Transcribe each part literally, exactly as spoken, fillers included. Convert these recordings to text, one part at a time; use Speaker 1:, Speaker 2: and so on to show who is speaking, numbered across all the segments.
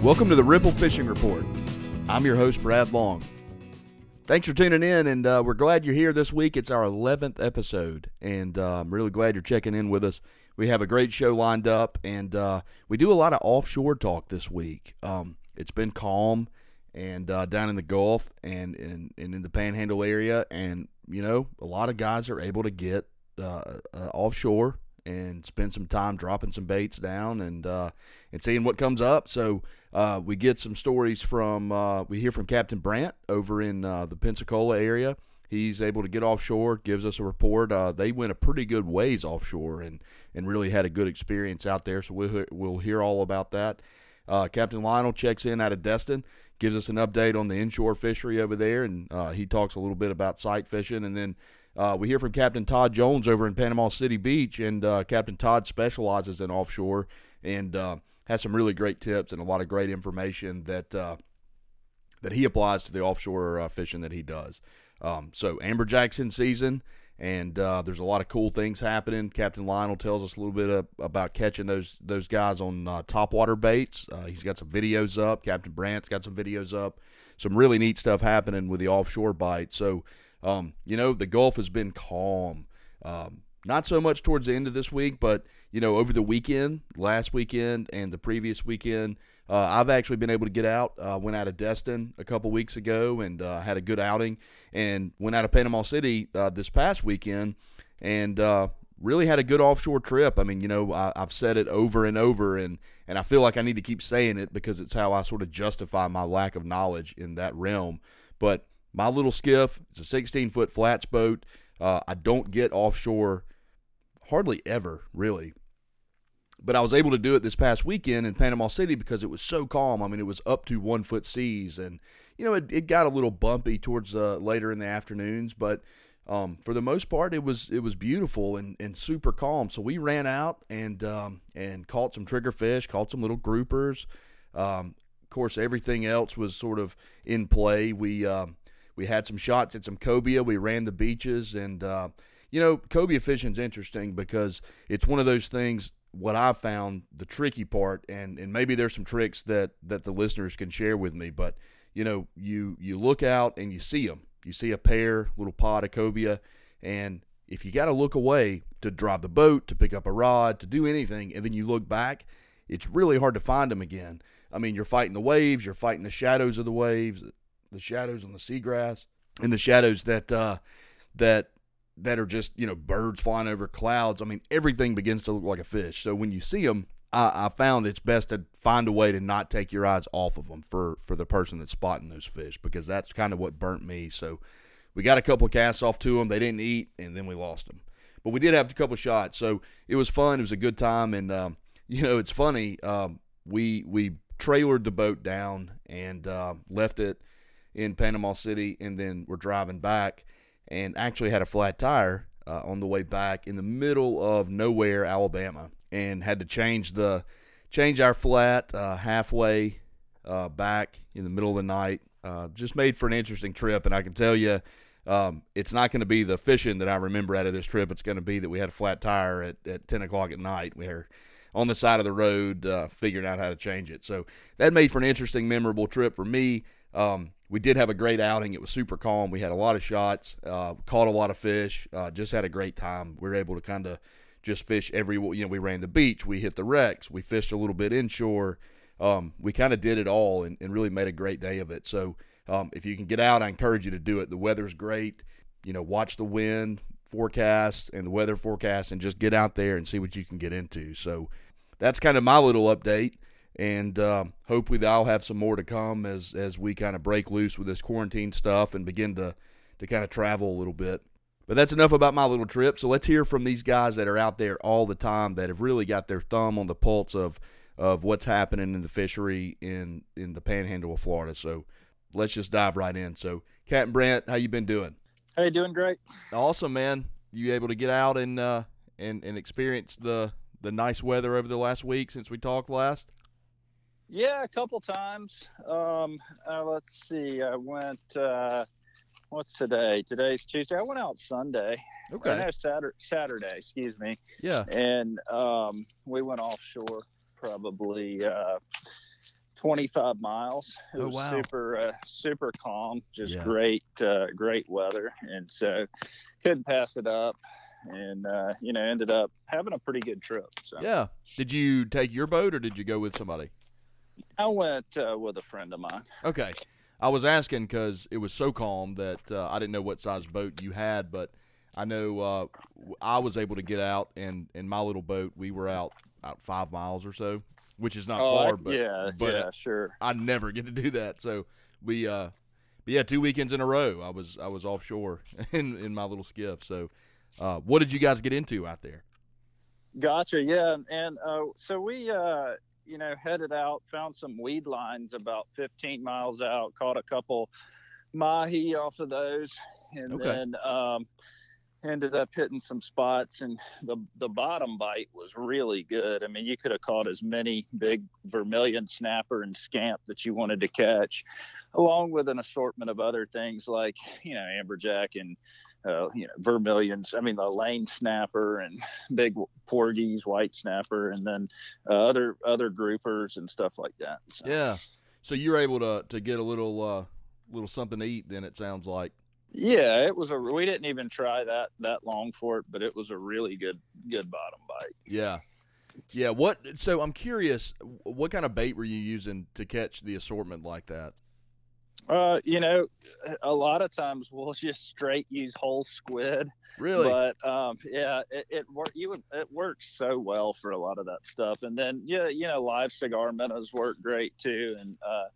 Speaker 1: Welcome to the Ripple Fishing Report. I'm your host, Brad Long. Thanks for tuning in, and uh, we're glad you're here this week. It's our eleventh episode, and uh, I'm really glad you're checking in with us. We have a great show lined up, and uh, we do a lot of offshore talk this week. Um, it's been calm and uh, down in the Gulf and, and, and in the Panhandle area, and, you know, a lot of guys are able to get uh, uh, offshore and spend some time dropping some baits down and uh, and seeing what comes up. So uh, we get some stories from, uh, we hear from Captain Brandt over in uh, the Pensacola area. He's able to get offshore, gives us a report. Uh, they went a pretty good ways offshore and, and really had a good experience out there, so we'll, we'll hear all about that. Uh, Captain Lionel checks in out of Destin, gives us an update on the inshore fishery over there, and uh, he talks a little bit about sight fishing. And then uh, we hear from Captain Todd Jones over in Panama City Beach, and uh, Captain Todd specializes in offshore and uh, has some really great tips and a lot of great information that uh, that he applies to the offshore uh, fishing that he does. Um, so amberjack's season, and uh, there's a lot of cool things happening. Captain Lionel tells us a little bit of, about catching those those guys on uh, topwater baits. Uh, he's got some videos up. Captain Brandt's got some videos up. Some really neat stuff happening with the offshore bite. So, um, you know, the Gulf has been calm. Um, not so much towards the end of this week, but, you know, over the weekend, last weekend and the previous weekend, uh, I've actually been able to get out. Uh, went out of Destin a couple weeks ago and uh, had a good outing, and went out of Panama City uh, this past weekend and uh, really had a good offshore trip. I mean, you know, I, I've said it over and over, and, and I feel like I need to keep saying it because it's how I sort of justify my lack of knowledge in that realm. But my little skiff, it's a sixteen-foot flats boat. Uh, I don't get offshore hardly ever, really. But I was able to do it this past weekend in Panama City because it was so calm. I mean, it was up to one-foot seas. And, you know, it, it got a little bumpy towards uh, later in the afternoons. But um, for the most part, it was it was beautiful and, and super calm. So we ran out and um, and caught some triggerfish, caught some little groupers. Um, of course, everything else was sort of in play. We, um, we had some shots at some cobia. We ran the beaches. And, uh, you know, cobia fishing is interesting because it's one of those things. What I've found the tricky part, and, and maybe there's some tricks that, that the listeners can share with me, but, you know, you, you look out and you see them. You see a pair, little pod of cobia, and if you got to look away to drive the boat, to pick up a rod, to do anything, and then you look back, it's really hard to find them again. I mean, you're fighting the waves, you're fighting the shadows of the waves, the shadows on the seagrass, and the shadows that uh, that that are just, you know, birds flying over clouds. I mean, everything begins to look like a fish. So when you see them, I, I found it's best to find a way to not take your eyes off of them for, for the person that's spotting those fish, because that's kind of what burnt me. So we got a couple of casts off to them. They didn't eat, and then we lost them. But we did have a couple of shots. So it was fun. It was a good time. And, um, you know, it's funny. Um, we we trailered the boat down and uh, left it in Panama City, and then we're driving back. And actually had a flat tire uh, on the way back in the middle of nowhere, Alabama, and had to change the change our flat uh, halfway uh, back in the middle of the night. Uh, just made for an interesting trip, and I can tell you, um, it's not going to be the fishing that I remember out of this trip. It's going to be that we had a flat tire at, at ten o'clock at night. We were on the side of the road uh, figuring out how to change it. So that made for an interesting, memorable trip for me. Um, we did have a great outing. It was super calm. We had a lot of shots, uh, caught a lot of fish, uh, just had a great time. We were able to kind of just fish every, you know, we ran the beach, we hit the wrecks, we fished a little bit inshore. Um, we kind of did it all and, and really made a great day of it. So um, if you can get out, I encourage you to do it. The weather's great. You know, watch the wind forecast and the weather forecast and just get out there and see what you can get into. So that's kind of my little update. And uh, hopefully I'll have some more to come as as we kind of break loose with this quarantine stuff and begin to, to kind of travel a little bit. But that's enough about my little trip. So let's hear from these guys that are out there all the time that have really got their thumb on the pulse of of what's happening in the fishery in, in the Panhandle of Florida. So let's just dive right in. So Captain Brandt, how you been doing?
Speaker 2: Hey, doing great.
Speaker 1: Awesome, man. You able to get out and uh, and and experience the the nice weather over the last week since we talked last?
Speaker 2: Yeah, a couple times. Um, uh, let's see. I went. Uh, what's today? Today's Tuesday. I went out Sunday.
Speaker 1: Okay.
Speaker 2: No, Saturday. Saturday. Excuse me.
Speaker 1: Yeah.
Speaker 2: And um, we went offshore probably uh, twenty-five miles. It
Speaker 1: Oh,
Speaker 2: was
Speaker 1: wow.
Speaker 2: super, uh, super calm, just
Speaker 1: Yeah.
Speaker 2: great, uh, great weather. And so couldn't pass it up, and, uh, you know, ended up having a pretty good trip. So
Speaker 1: Yeah. Did you take your boat or did you go with somebody?
Speaker 2: I went uh, with a friend of mine.
Speaker 1: Okay. I was asking because it was so calm that uh, I didn't know what size boat you had, but I know uh, I was able to get out, and in my little boat, we were out, out five miles or so, which is not
Speaker 2: Oh,
Speaker 1: far,
Speaker 2: I,
Speaker 1: but
Speaker 2: yeah,
Speaker 1: but
Speaker 2: yeah, sure.
Speaker 1: I never get to do that. So we, uh, but yeah, two weekends in a row, I was I was offshore in in my little skiff. So, uh, what did you guys get into out there?
Speaker 2: Gotcha. Yeah, and uh, so we, uh, you know, headed out, found some weed lines about fifteen miles out, caught a couple mahi off of those, and
Speaker 1: Okay.
Speaker 2: then um, ended up hitting some spots. And the the bottom bite was really good. I mean, you could have caught as many big vermilion snapper and scamp that you wanted to catch, along with an assortment of other things like, you know, amberjack and uh, you know, vermilions. I mean, the lane snapper and big porgies, white snapper, and then uh, other other groupers and stuff like that. So.
Speaker 1: Yeah. So you were able to to get a little uh, little something to eat. Then it sounds like.
Speaker 2: Yeah, it was a. We didn't even try that that long for it, but it was a really good good bottom bite.
Speaker 1: Yeah. Yeah. What? So I'm curious, what kind of bait were you using to catch the assortment like that?
Speaker 2: Uh, you know, a lot of times we'll just straight use whole squid.
Speaker 1: Really?
Speaker 2: But um, yeah, it it work. You would it works so well for a lot of that stuff. And then yeah, you know, live cigar minnows work great too. And uh,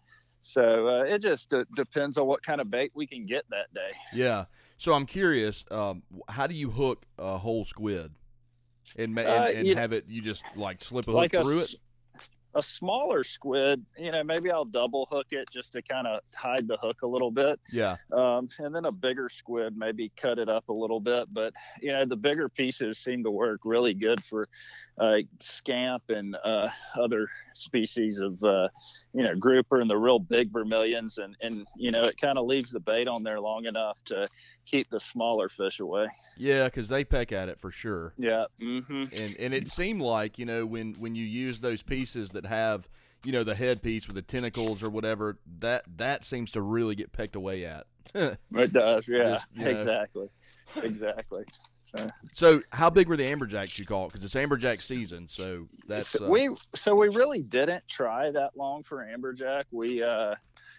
Speaker 2: so uh, it just uh, depends on what kind of bait we can get that day.
Speaker 1: Yeah. So I'm curious, um, how do you hook a whole squid, and ma- and,
Speaker 2: Uh,
Speaker 1: and
Speaker 2: you-
Speaker 1: have it? You just like slip a hook
Speaker 2: Like a
Speaker 1: through
Speaker 2: s-
Speaker 1: it?
Speaker 2: a smaller squid, you know, maybe I'll double hook it just to kind of hide the hook a little bit.
Speaker 1: Yeah.
Speaker 2: Um, and then a bigger squid, maybe cut it up a little bit. But, you know, the bigger pieces seem to work really good for uh, scamp and uh, other species of, uh, you know, grouper and the real big vermilions. And, and you know, it kind of leaves the bait on there long enough to keep the smaller fish away.
Speaker 1: Yeah, because they peck at it for sure.
Speaker 2: Yeah. Mm-hmm.
Speaker 1: And and it seemed like, you know, when when you use those pieces that have, you know, the head piece with the tentacles or whatever, that that seems to really get pecked away at.
Speaker 2: It does. Yeah,
Speaker 1: Just, you know.
Speaker 2: exactly. Exactly. So.
Speaker 1: So how big were the amberjacks you caught? Because it's amberjack season, so that's uh,
Speaker 2: we so we really didn't try that long for amberjack. We uh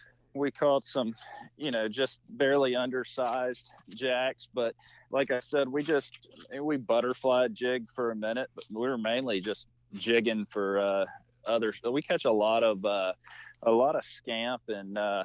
Speaker 2: we caught some, you know, just barely undersized jacks, but like I said, we just we butterfly jigged for a minute, but we were mainly just jigging for uh others. We catch a lot of uh a lot of scamp and uh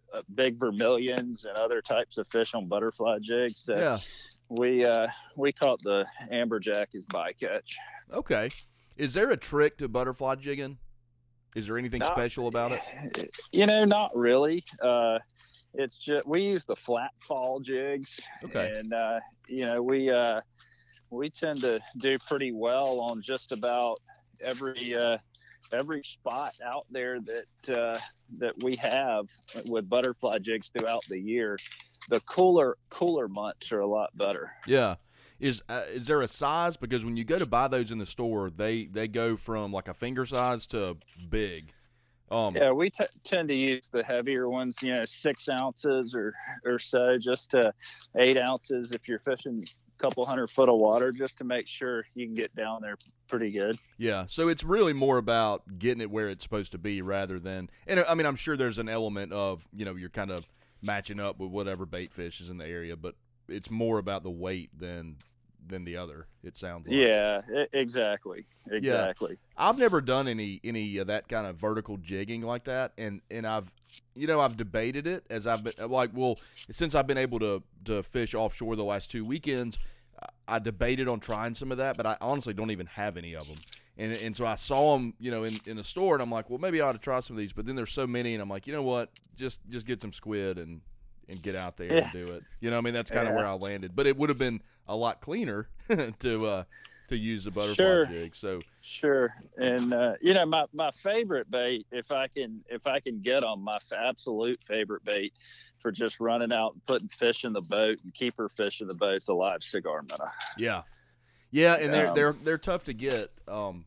Speaker 2: big vermilions and other types of fish on butterfly jigs. So
Speaker 1: yeah.
Speaker 2: we uh we caught the amberjack as bycatch.
Speaker 1: Okay. Is there a trick to butterfly jigging? Is there anything
Speaker 2: Not-
Speaker 1: special about it?
Speaker 2: You know, not really. Uh, it's just we use the flat fall jigs,
Speaker 1: Okay.
Speaker 2: and uh, you know we uh, we tend to do pretty well on just about every uh, every spot out there that uh, that we have with butterfly jigs throughout the year. The cooler cooler months are a lot better.
Speaker 1: Yeah. Is uh, is there a size? Because when you go to buy those in the store, they, they go from like a finger size to big. Um,
Speaker 2: Yeah, we t- tend to use the heavier ones, you know, six ounces or, or so, just to eight ounces if you're fishing a couple hundred foot of water, just to make sure you can get down there pretty good.
Speaker 1: Yeah, so it's really more about getting it where it's supposed to be rather than – and I mean, I'm sure there's an element of, you know, you're kind of matching up with whatever bait fish is in the area, but it's more about the weight than than the other, it sounds like.
Speaker 2: Yeah, I- exactly. Exactly.
Speaker 1: I've never done any any of that kind of vertical jigging like that, and, and I've you know I've debated it as I've been like well since I've been able to to fish offshore the last two weekends, I debated on trying some of that, but I honestly don't even have any of them, and and so I saw them you know in, in the store, and I'm like, well maybe I ought to try some of these, but then there's so many, and I'm like, you know what, just just get some squid and and get out there
Speaker 2: Yeah.
Speaker 1: and do it. You know, I mean that's kind of
Speaker 2: Yeah.
Speaker 1: where I landed, but it would have been a lot cleaner to uh, to use the butterfly
Speaker 2: Sure.
Speaker 1: jig. So
Speaker 2: Sure. And, uh, you know, my, my favorite bait, if I can, if I can get on my f- absolute favorite bait for just running out and putting fish in the boat and keeper fish in the boat, is a live cigar minnow.
Speaker 1: yeah, yeah, and they're
Speaker 2: Um,
Speaker 1: they're they're tough to get. Um,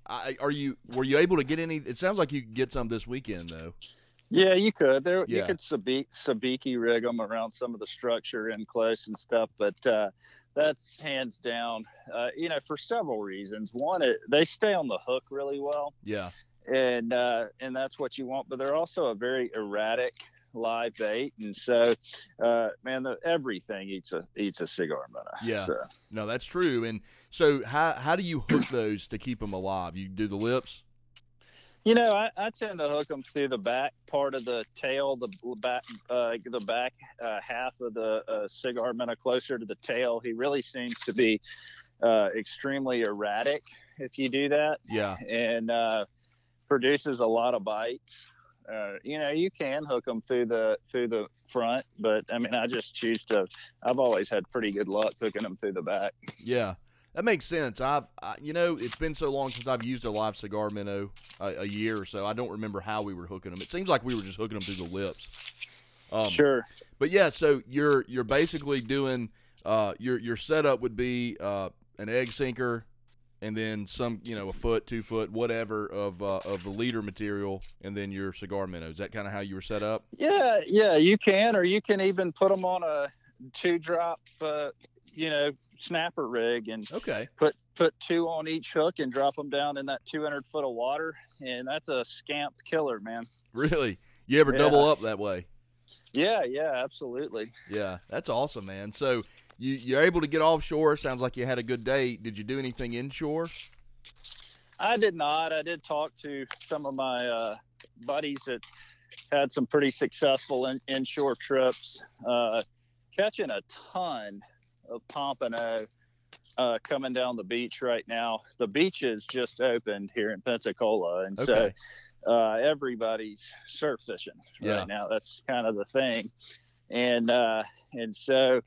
Speaker 1: I, are you were you able to get any? It sounds like you could get some this weekend though.
Speaker 2: Yeah, you could. There,
Speaker 1: Yeah.
Speaker 2: you could sabiki, sabiki rig them around some of the structure in close and stuff, but uh, that's hands down. Uh, you know, for several reasons. One, it, they stay on the hook really well.
Speaker 1: Yeah.
Speaker 2: And uh, and that's what you want. But they're also a very erratic live bait, and so uh, man, the, everything eats a eats a cigar minnow.
Speaker 1: Yeah.
Speaker 2: So.
Speaker 1: No, that's true. And so, how how do you hook those to keep them alive? You do the lips?
Speaker 2: You know, I, I tend to hook them through the back part of the tail, the back, uh, the back uh, half of the uh, cigar minnow, closer to the tail. He really seems to be uh, extremely erratic if you do that.
Speaker 1: Yeah.
Speaker 2: And uh, produces a lot of bites. Uh, you know, you can hook them through the through the front, but I mean, I just choose to. I've always had pretty good luck hooking them through the back.
Speaker 1: Yeah. That makes sense. I've, I, you know, it's been so long since I've used a live cigar minnow, a, a year or so. I don't remember how we were hooking them. It seems like we were just hooking them through the lips. Um,
Speaker 2: sure.
Speaker 1: But yeah, so you're you're basically doing uh, your your setup would be uh, an egg sinker, and then some, you know, a foot, two foot, whatever of uh, of the leader material, and then your cigar minnow. Is that kind of how you were set up?
Speaker 2: Yeah, yeah, you can, or you can even put them on a two drop, uh, you know, snapper rig and
Speaker 1: Okay.
Speaker 2: put put two on each hook and drop them down in that two hundred foot of water, and that's a scamp killer, man.
Speaker 1: Really? You ever
Speaker 2: Yeah.
Speaker 1: double up that way?
Speaker 2: Yeah, yeah, absolutely.
Speaker 1: Yeah, that's awesome, man. So you you're able to get offshore. Sounds like you had a good day. Did you do anything inshore?
Speaker 2: I did not. I did talk to some of my uh, buddies that had some pretty successful in, inshore trips, uh, catching a ton of pompano uh, coming down the beach right now. The beach is just opened here in Pensacola, and
Speaker 1: Okay.
Speaker 2: so uh, everybody's surf fishing
Speaker 1: Yeah.
Speaker 2: right now. That's kind of the thing, and uh, and so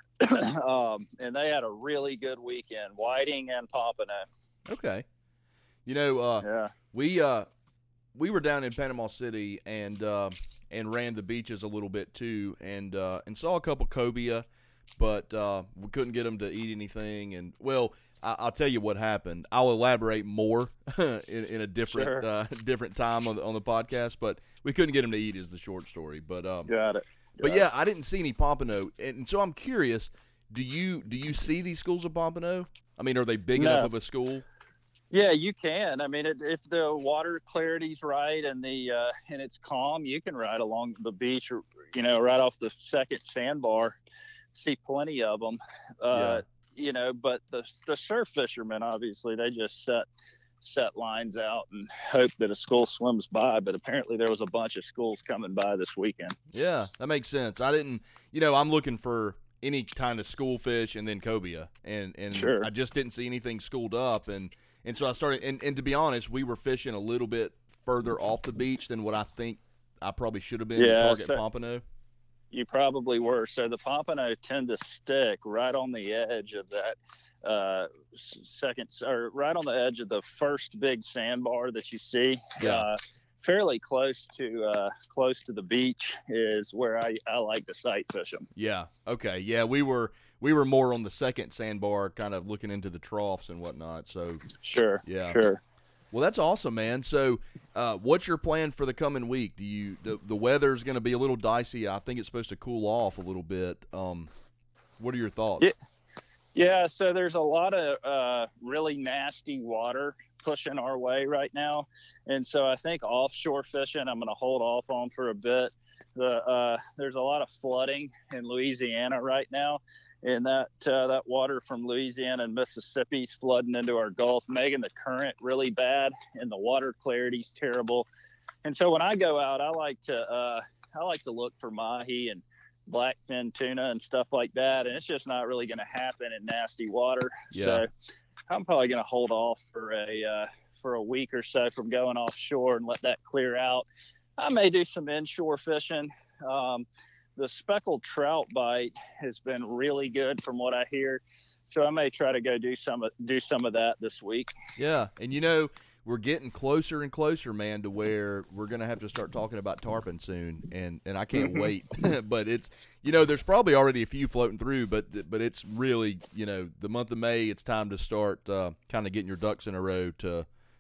Speaker 2: um, and they had a really good weekend, whiting and pompano.
Speaker 1: Okay. You know, uh,
Speaker 2: Yeah.
Speaker 1: we uh, we were down in Panama City and uh, and ran the beaches a little bit too, and uh, and saw a couple cobia, but uh, we couldn't get them to eat anything. And well, I, I'll tell you what happened. I'll elaborate more in, in a different
Speaker 2: Sure.
Speaker 1: uh, different time on the, on the podcast. But we couldn't get them to eat is the short story. But um,
Speaker 2: Got it.
Speaker 1: but
Speaker 2: Got
Speaker 1: yeah, I didn't see any pompano, and so I'm curious. Do you do you see these schools of pompano? I mean, are they big
Speaker 2: No.
Speaker 1: enough of a school?
Speaker 2: Yeah, you can. I mean, it, if the water clarity's right and the uh, and it's calm, you can ride along the beach, or you know, right off the second sandbar. See plenty of them. Uh, You know, but the the surf fishermen, obviously, they just set set lines out and hope that a school swims by. But apparently, there was a bunch of schools coming by this weekend.
Speaker 1: Yeah, that makes sense. I didn't, you know, I'm looking for any kind of school fish and then cobia, and and
Speaker 2: Sure.
Speaker 1: I just didn't see anything schooled up, and and so I started. And, and to be honest, we were fishing a little bit further off the beach than what I think I probably should have been
Speaker 2: Yeah,
Speaker 1: to target
Speaker 2: so-
Speaker 1: pompano.
Speaker 2: You probably were. So the pompano tend to stick right on the edge of that uh, s- second, or right on the edge of the first big sandbar that you see.
Speaker 1: Yeah.
Speaker 2: Uh, fairly close to uh, close to the beach is where I, I like to sight fish them.
Speaker 1: Yeah. Okay. Yeah, we were we were more on the second sandbar, kind of looking into the troughs and whatnot. So
Speaker 2: Sure.
Speaker 1: Yeah.
Speaker 2: Sure.
Speaker 1: well, that's awesome, man. So, uh, what's your plan for the coming week? Do you the, the weather's going to be a little dicey? I think it's supposed to cool off a little bit. Um, what are your thoughts?
Speaker 2: Yeah. Yeah, so there's a lot of uh, really nasty water pushing our way right now, and so I think offshore fishing I'm going to hold off on for a bit. The uh, there's a lot of flooding in Louisiana right now, and that uh, that water from Louisiana and Mississippi's flooding into our Gulf, making the current really bad, and the water clarity's terrible. And so when I go out, I like to uh, I like to look for mahi and blackfin tuna and stuff like that, and it's just not really going to happen in nasty water.
Speaker 1: Yeah.
Speaker 2: So I'm probably going to hold off for a uh, for a week or so from going offshore and let that clear out. I may do some inshore fishing. Um, the speckled trout bite has been really good from what I hear, so I may try to go do some of do some of that this week.
Speaker 1: Yeah, and you know, we're getting closer and closer, man, to where we're going to have to start talking about tarpon soon, and, and I can't wait. But it's, you know, there's probably already a few floating through, but but it's really, you know, the month of May, it's time to start uh, kind of getting your ducks in a row to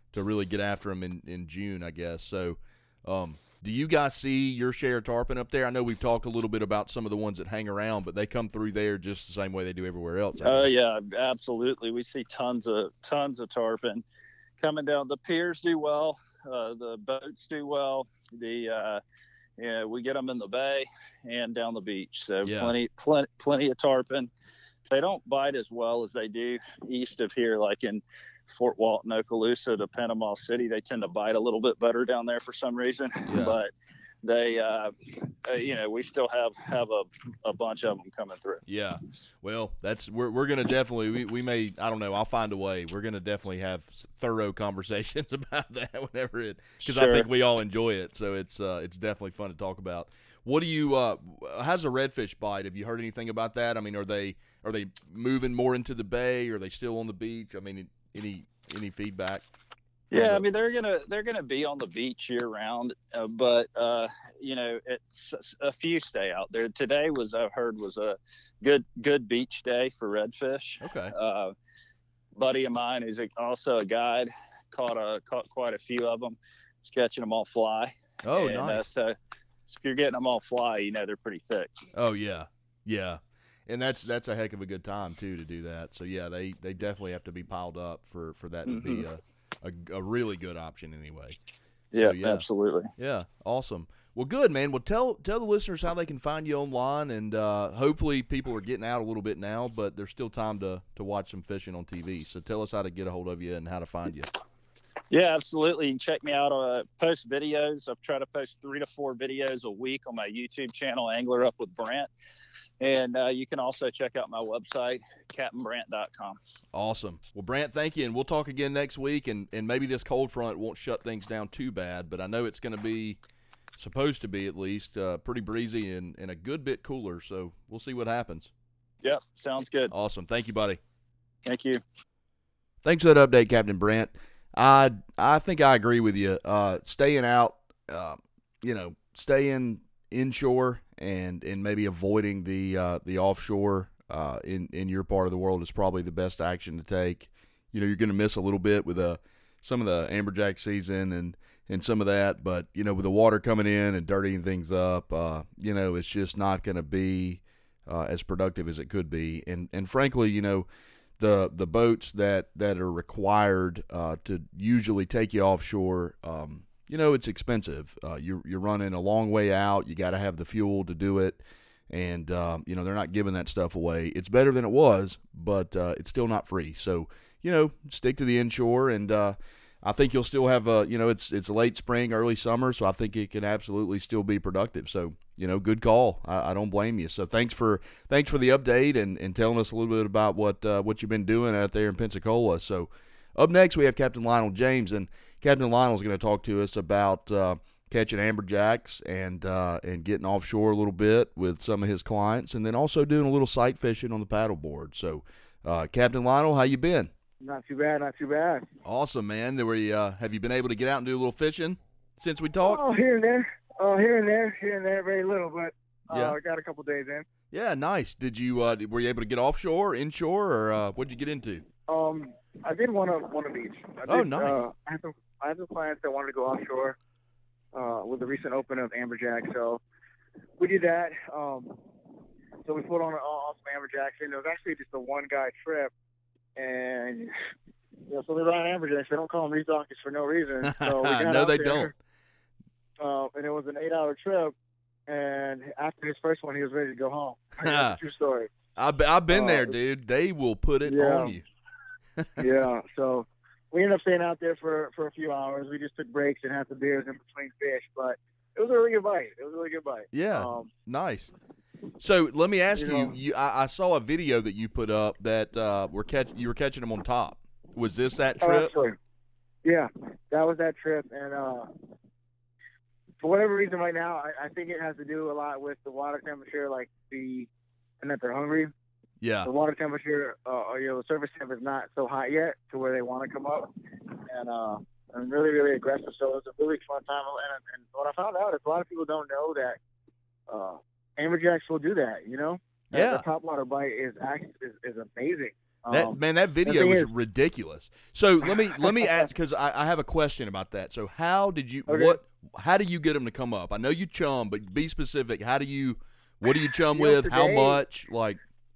Speaker 1: to really get after them in, in June, I guess. So, um, do you guys see your share of tarpon up there? I know we've talked a little bit about some of the ones that hang around, but they come through there just the same way they do everywhere else.
Speaker 2: Oh uh, yeah, absolutely. We see tons of tons of tarpon coming down. The piers do well. Uh, the boats do well. The uh, yeah, we get them in the bay and down the beach. So
Speaker 1: yeah.
Speaker 2: plenty, plenty, plenty of tarpon. They don't bite as well as they do east of here, like in Fort Walton, Okaloosa to Panama City. They tend to bite a little bit better down there for some reason.
Speaker 1: Yeah.
Speaker 2: But they, uh, uh, you know, we still have have a, a bunch of them coming through.
Speaker 1: Yeah. Well, that's we're we're gonna definitely we, we may I don't know I'll find a way. We're gonna definitely have thorough conversations about that whenever it because
Speaker 2: sure.
Speaker 1: I think we all enjoy it. So it's uh, it's definitely fun to talk about. What do you? Uh, how's a redfish bite? Have you heard anything about that? I mean, are they are they moving more into the bay? Or are they still on the beach? I mean, any any feedback?
Speaker 2: Yeah, the... I mean they're gonna they're gonna be on the beach year round, uh, but uh, you know it's a few stay out there. Today was I heard was a good good beach day for redfish.
Speaker 1: Okay.
Speaker 2: Uh, buddy of mine who's also a guide caught a caught quite a few of them. He's catching them all fly.
Speaker 1: Oh,
Speaker 2: and,
Speaker 1: nice.
Speaker 2: Uh, so. If you're getting them all fly, you know they're pretty thick.
Speaker 1: Oh yeah, yeah, and that's that's a heck of a good time too to do that. So yeah, they, they definitely have to be piled up for, for that to
Speaker 2: mm-hmm.
Speaker 1: be a, a a really good option anyway.
Speaker 2: Yeah,
Speaker 1: so, yeah,
Speaker 2: absolutely.
Speaker 1: Yeah, awesome. Well, good man. Well, tell tell the listeners how they can find you online, and uh, hopefully people are getting out a little bit now, but there's still time to to watch some fishing on T V. So tell us how to get a hold of you and how to find you.
Speaker 2: Yeah, absolutely. You can check me out on uh, post videos. I've tried to post three to four videos a week on my YouTube channel, Angler Up with Brant. And uh, you can also check out my website, captain brant dot com.
Speaker 1: Awesome. Well, Brant, thank you. And we'll talk again next week. And, and maybe this cold front won't shut things down too bad, but I know it's going to be, supposed to be at least, uh, pretty breezy and, and a good bit cooler. So we'll see what happens.
Speaker 2: Yep, sounds good.
Speaker 1: Awesome. Thank you, buddy.
Speaker 2: Thank you.
Speaker 1: Thanks for that update, Captain Brant. I I think I agree with you. Uh, staying out, uh, you know, staying inshore and, and maybe avoiding the uh, the offshore uh, in in your part of the world is probably the best action to take. You know, you're going to miss a little bit with uh, some of the amberjack season and, and some of that, but you know, with the water coming in and dirtying things up, uh, you know, it's just not going to be uh, as productive as it could be. And and frankly, you know. The the boats that, that are required uh, to usually take you offshore, um, you know, it's expensive. Uh, you're you're running a long way out. You got to have the fuel to do it, and um, you know they're not giving that stuff away. It's better than it was, but uh, it's still not free. So you know, stick to the inshore, and uh, I think you'll still have a you know it's it's late spring, early summer, so I think it can absolutely still be productive. So. You know, good call. I, I don't blame you. So thanks for thanks for the update and, and telling us a little bit about what uh, what you've been doing out there in Pensacola. So up next we have Captain Lionel James, and Captain Lionel is going to talk to us about uh, catching amberjacks and uh, and getting offshore a little bit with some of his clients, and then also doing a little sight fishing on the paddleboard. So, uh, Captain Lionel, how you been?
Speaker 3: Not too bad, not too bad.
Speaker 1: Awesome, man. Were you, uh, have you been able to get out and do a little fishing since we talked?
Speaker 3: Oh, here and there. Oh, here and there, here and there, very little, but uh,
Speaker 1: yeah.
Speaker 3: I got a couple days in.
Speaker 1: Yeah, nice. Did you uh, were you able to get offshore, inshore, or uh, what'd you get into?
Speaker 3: Um, I did one on one of each. I
Speaker 1: oh,
Speaker 3: did,
Speaker 1: nice.
Speaker 3: Uh, I had some I had some clients that wanted to go offshore uh, with the recent open of amberjack, so we did that. Um, so we put on all some amberjacks, and it was actually just a one guy trip, and you know, so they run amberjacks. They don't call them reef donkeys for no reason. So we got
Speaker 1: no,
Speaker 3: out
Speaker 1: they
Speaker 3: there.
Speaker 1: don't.
Speaker 3: Uh, and it was an eight-hour trip, and after his first one, he was ready to go home. That's a true story.
Speaker 1: I've, I've been
Speaker 3: uh,
Speaker 1: there, dude. They will put it
Speaker 3: yeah.
Speaker 1: on you.
Speaker 3: yeah, so we ended up staying out there for, for a few hours. We just took breaks and had some beers in between fish, but it was a really good bite. It was a really good bite.
Speaker 1: Yeah,
Speaker 3: um,
Speaker 1: nice. So let me ask
Speaker 3: you,
Speaker 1: you,
Speaker 3: know,
Speaker 1: you I, I saw a video that you put up that uh, were catch, you were catching them on top. Was this that trip?
Speaker 3: Oh, yeah, that was that trip, and uh, for whatever reason right now, I, I think it has to do a lot with the water temperature, like the, and that they're hungry.
Speaker 1: Yeah.
Speaker 3: The water temperature, uh, you know, the surface temp is not so hot yet to where they want to come up, and uh, and really, really aggressive. So it was a really fun time. And, and what I found out is a lot of people don't know that uh, amberjacks will do that. You know,
Speaker 1: yeah.
Speaker 3: The topwater bite is actually is, is amazing.
Speaker 1: That
Speaker 3: Um,
Speaker 1: man, that video
Speaker 3: thing
Speaker 1: was
Speaker 3: is-
Speaker 1: ridiculous. So let me let me ask, because I, I have a question about that. So how did you
Speaker 3: Okay.
Speaker 1: what? How do you get them to come up? I know you chum, but be specific. How do you? What do you chum
Speaker 3: You know,
Speaker 1: with? How
Speaker 3: today-
Speaker 1: much? Like,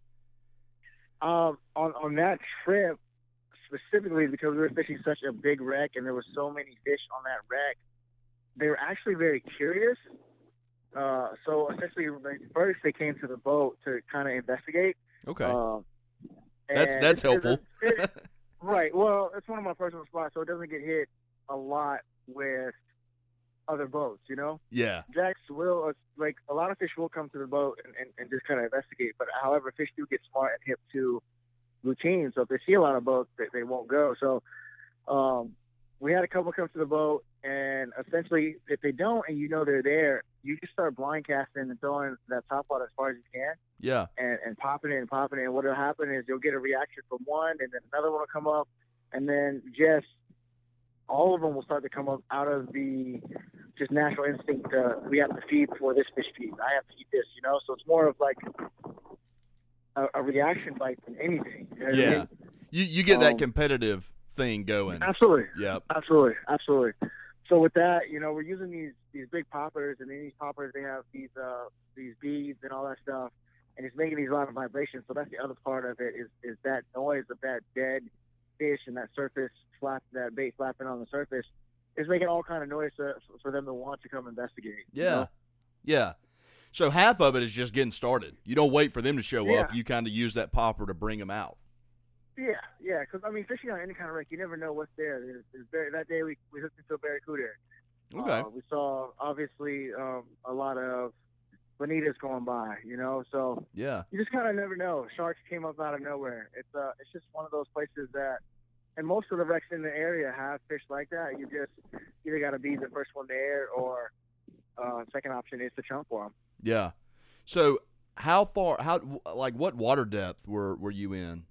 Speaker 3: Um, on on that trip specifically, because we were fishing such a big wreck and there were so many fish on that wreck, they were actually very curious. Uh, so essentially, like, first they came to the boat to kind of investigate.
Speaker 1: okay,
Speaker 3: Um,
Speaker 1: that's
Speaker 3: and
Speaker 1: that's
Speaker 3: it's- it's a-
Speaker 1: helpful.
Speaker 3: it- right. Well, it's one of my personal spots, so it doesn't get hit a lot with other boats. You know.
Speaker 1: Yeah,
Speaker 3: Jacks will, uh, like, a lot of fish will come to the boat and, and, and just kind of investigate. But however, fish do get smart and hip to routine. So if they see a lot of boats, they, they won't go. So um, we had a couple come to the boat, and essentially, if they don't and you know they're there, you just start blind casting and throwing that top out as far as you can
Speaker 1: yeah,
Speaker 3: and, and popping it and popping it. And what will happen is you'll get a reaction from one, and then another one will come up, and then just all of them will start to come up out of the just natural instinct. Uh, we have to feed before this fish feeds. I have to eat this, you know. So it's more of like a, a reaction bite than anything. You know what I
Speaker 1: yeah.
Speaker 3: mean?
Speaker 1: You you get that
Speaker 3: Um,
Speaker 1: competitive thing going.
Speaker 3: Absolutely,
Speaker 1: Yep.
Speaker 3: absolutely, absolutely. So with that, you know, we're using these these big poppers, and in these poppers they have these uh these beads and all that stuff, and it's making these loud vibrations. So that's the other part of it is is that noise of that dead fish and that surface flap, that bait flapping on the surface, is making all kind of noise for, for them to want to come investigate. you
Speaker 1: Yeah,
Speaker 3: know?
Speaker 1: yeah. So half of it is just getting started. You don't wait for them to show
Speaker 3: Yeah.
Speaker 1: up. You kind of use that popper to bring them out.
Speaker 3: Yeah, yeah. Because I mean, fishing on any kind of wreck, you never know what's there. There's, there's bar- that day we we hooked into a barracuda.
Speaker 1: Okay.
Speaker 3: Uh, we saw obviously um, a lot of bonitas going by, you know. So
Speaker 1: Yeah.
Speaker 3: you just kind of never know. Sharks came up out of nowhere. It's uh, it's just one of those places that, and most of the wrecks in the area have fish like that. You just either got to be the first one there, or uh, second option is to chump for them.
Speaker 1: Yeah. So how far? How like what water depth were were you in?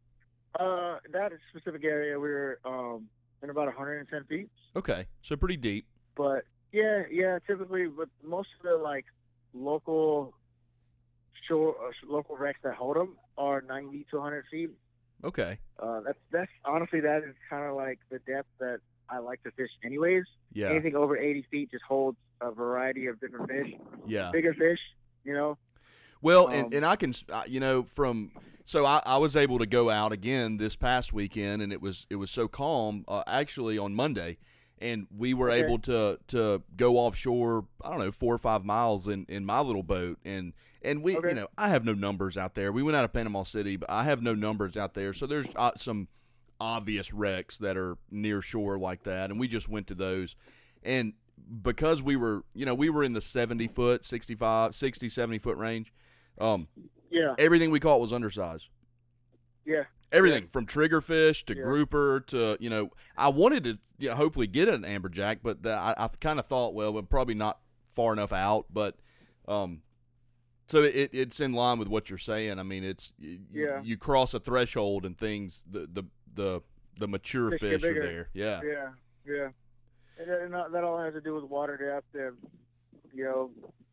Speaker 3: Uh, that specific area, we were um, in about one hundred ten feet.
Speaker 1: Okay. So pretty deep.
Speaker 3: But yeah, yeah, typically, but most of the like local shore, uh, local wrecks that hold them are ninety to one hundred feet.
Speaker 1: Okay.
Speaker 3: Uh, that's that's honestly that is kind of like the depth that I like to fish, anyways.
Speaker 1: Yeah.
Speaker 3: Anything over eighty feet just holds a variety of different fish,
Speaker 1: Yeah.
Speaker 3: bigger fish, you know.
Speaker 1: Well,
Speaker 3: Um,
Speaker 1: and, and I can, uh, you know, from so I, I was able to go out again this past weekend, and it was it was so calm. Uh, actually, on Monday, and we were
Speaker 3: Okay.
Speaker 1: able to to go offshore. I don't know, four or five miles in, in my little boat, and and we,
Speaker 3: Okay.
Speaker 1: you know, I have no numbers out there. We went out of Panama City, but I have no numbers out there. So there's uh, some obvious wrecks that are near shore like that, and we just went to those, and because we were, you know, we were in the seventy foot, sixty-five, sixty, seventy foot range. Um,
Speaker 3: Yeah,
Speaker 1: everything we caught was undersized.
Speaker 3: yeah,
Speaker 1: Everything from triggerfish to
Speaker 3: Yeah.
Speaker 1: grouper to, you know, I wanted to you know, hopefully get an amberjack, but the, I, I kind of thought, well, we're probably not far enough out. But um, so it, it's in line with what you're saying. I mean, it's you,
Speaker 3: Yeah.
Speaker 1: you cross a threshold and things, the the the, the mature
Speaker 3: Fish get
Speaker 1: fish are
Speaker 3: bigger.
Speaker 1: there. Yeah.
Speaker 3: yeah, yeah. And that, and that that all has to do with water depth and, you know,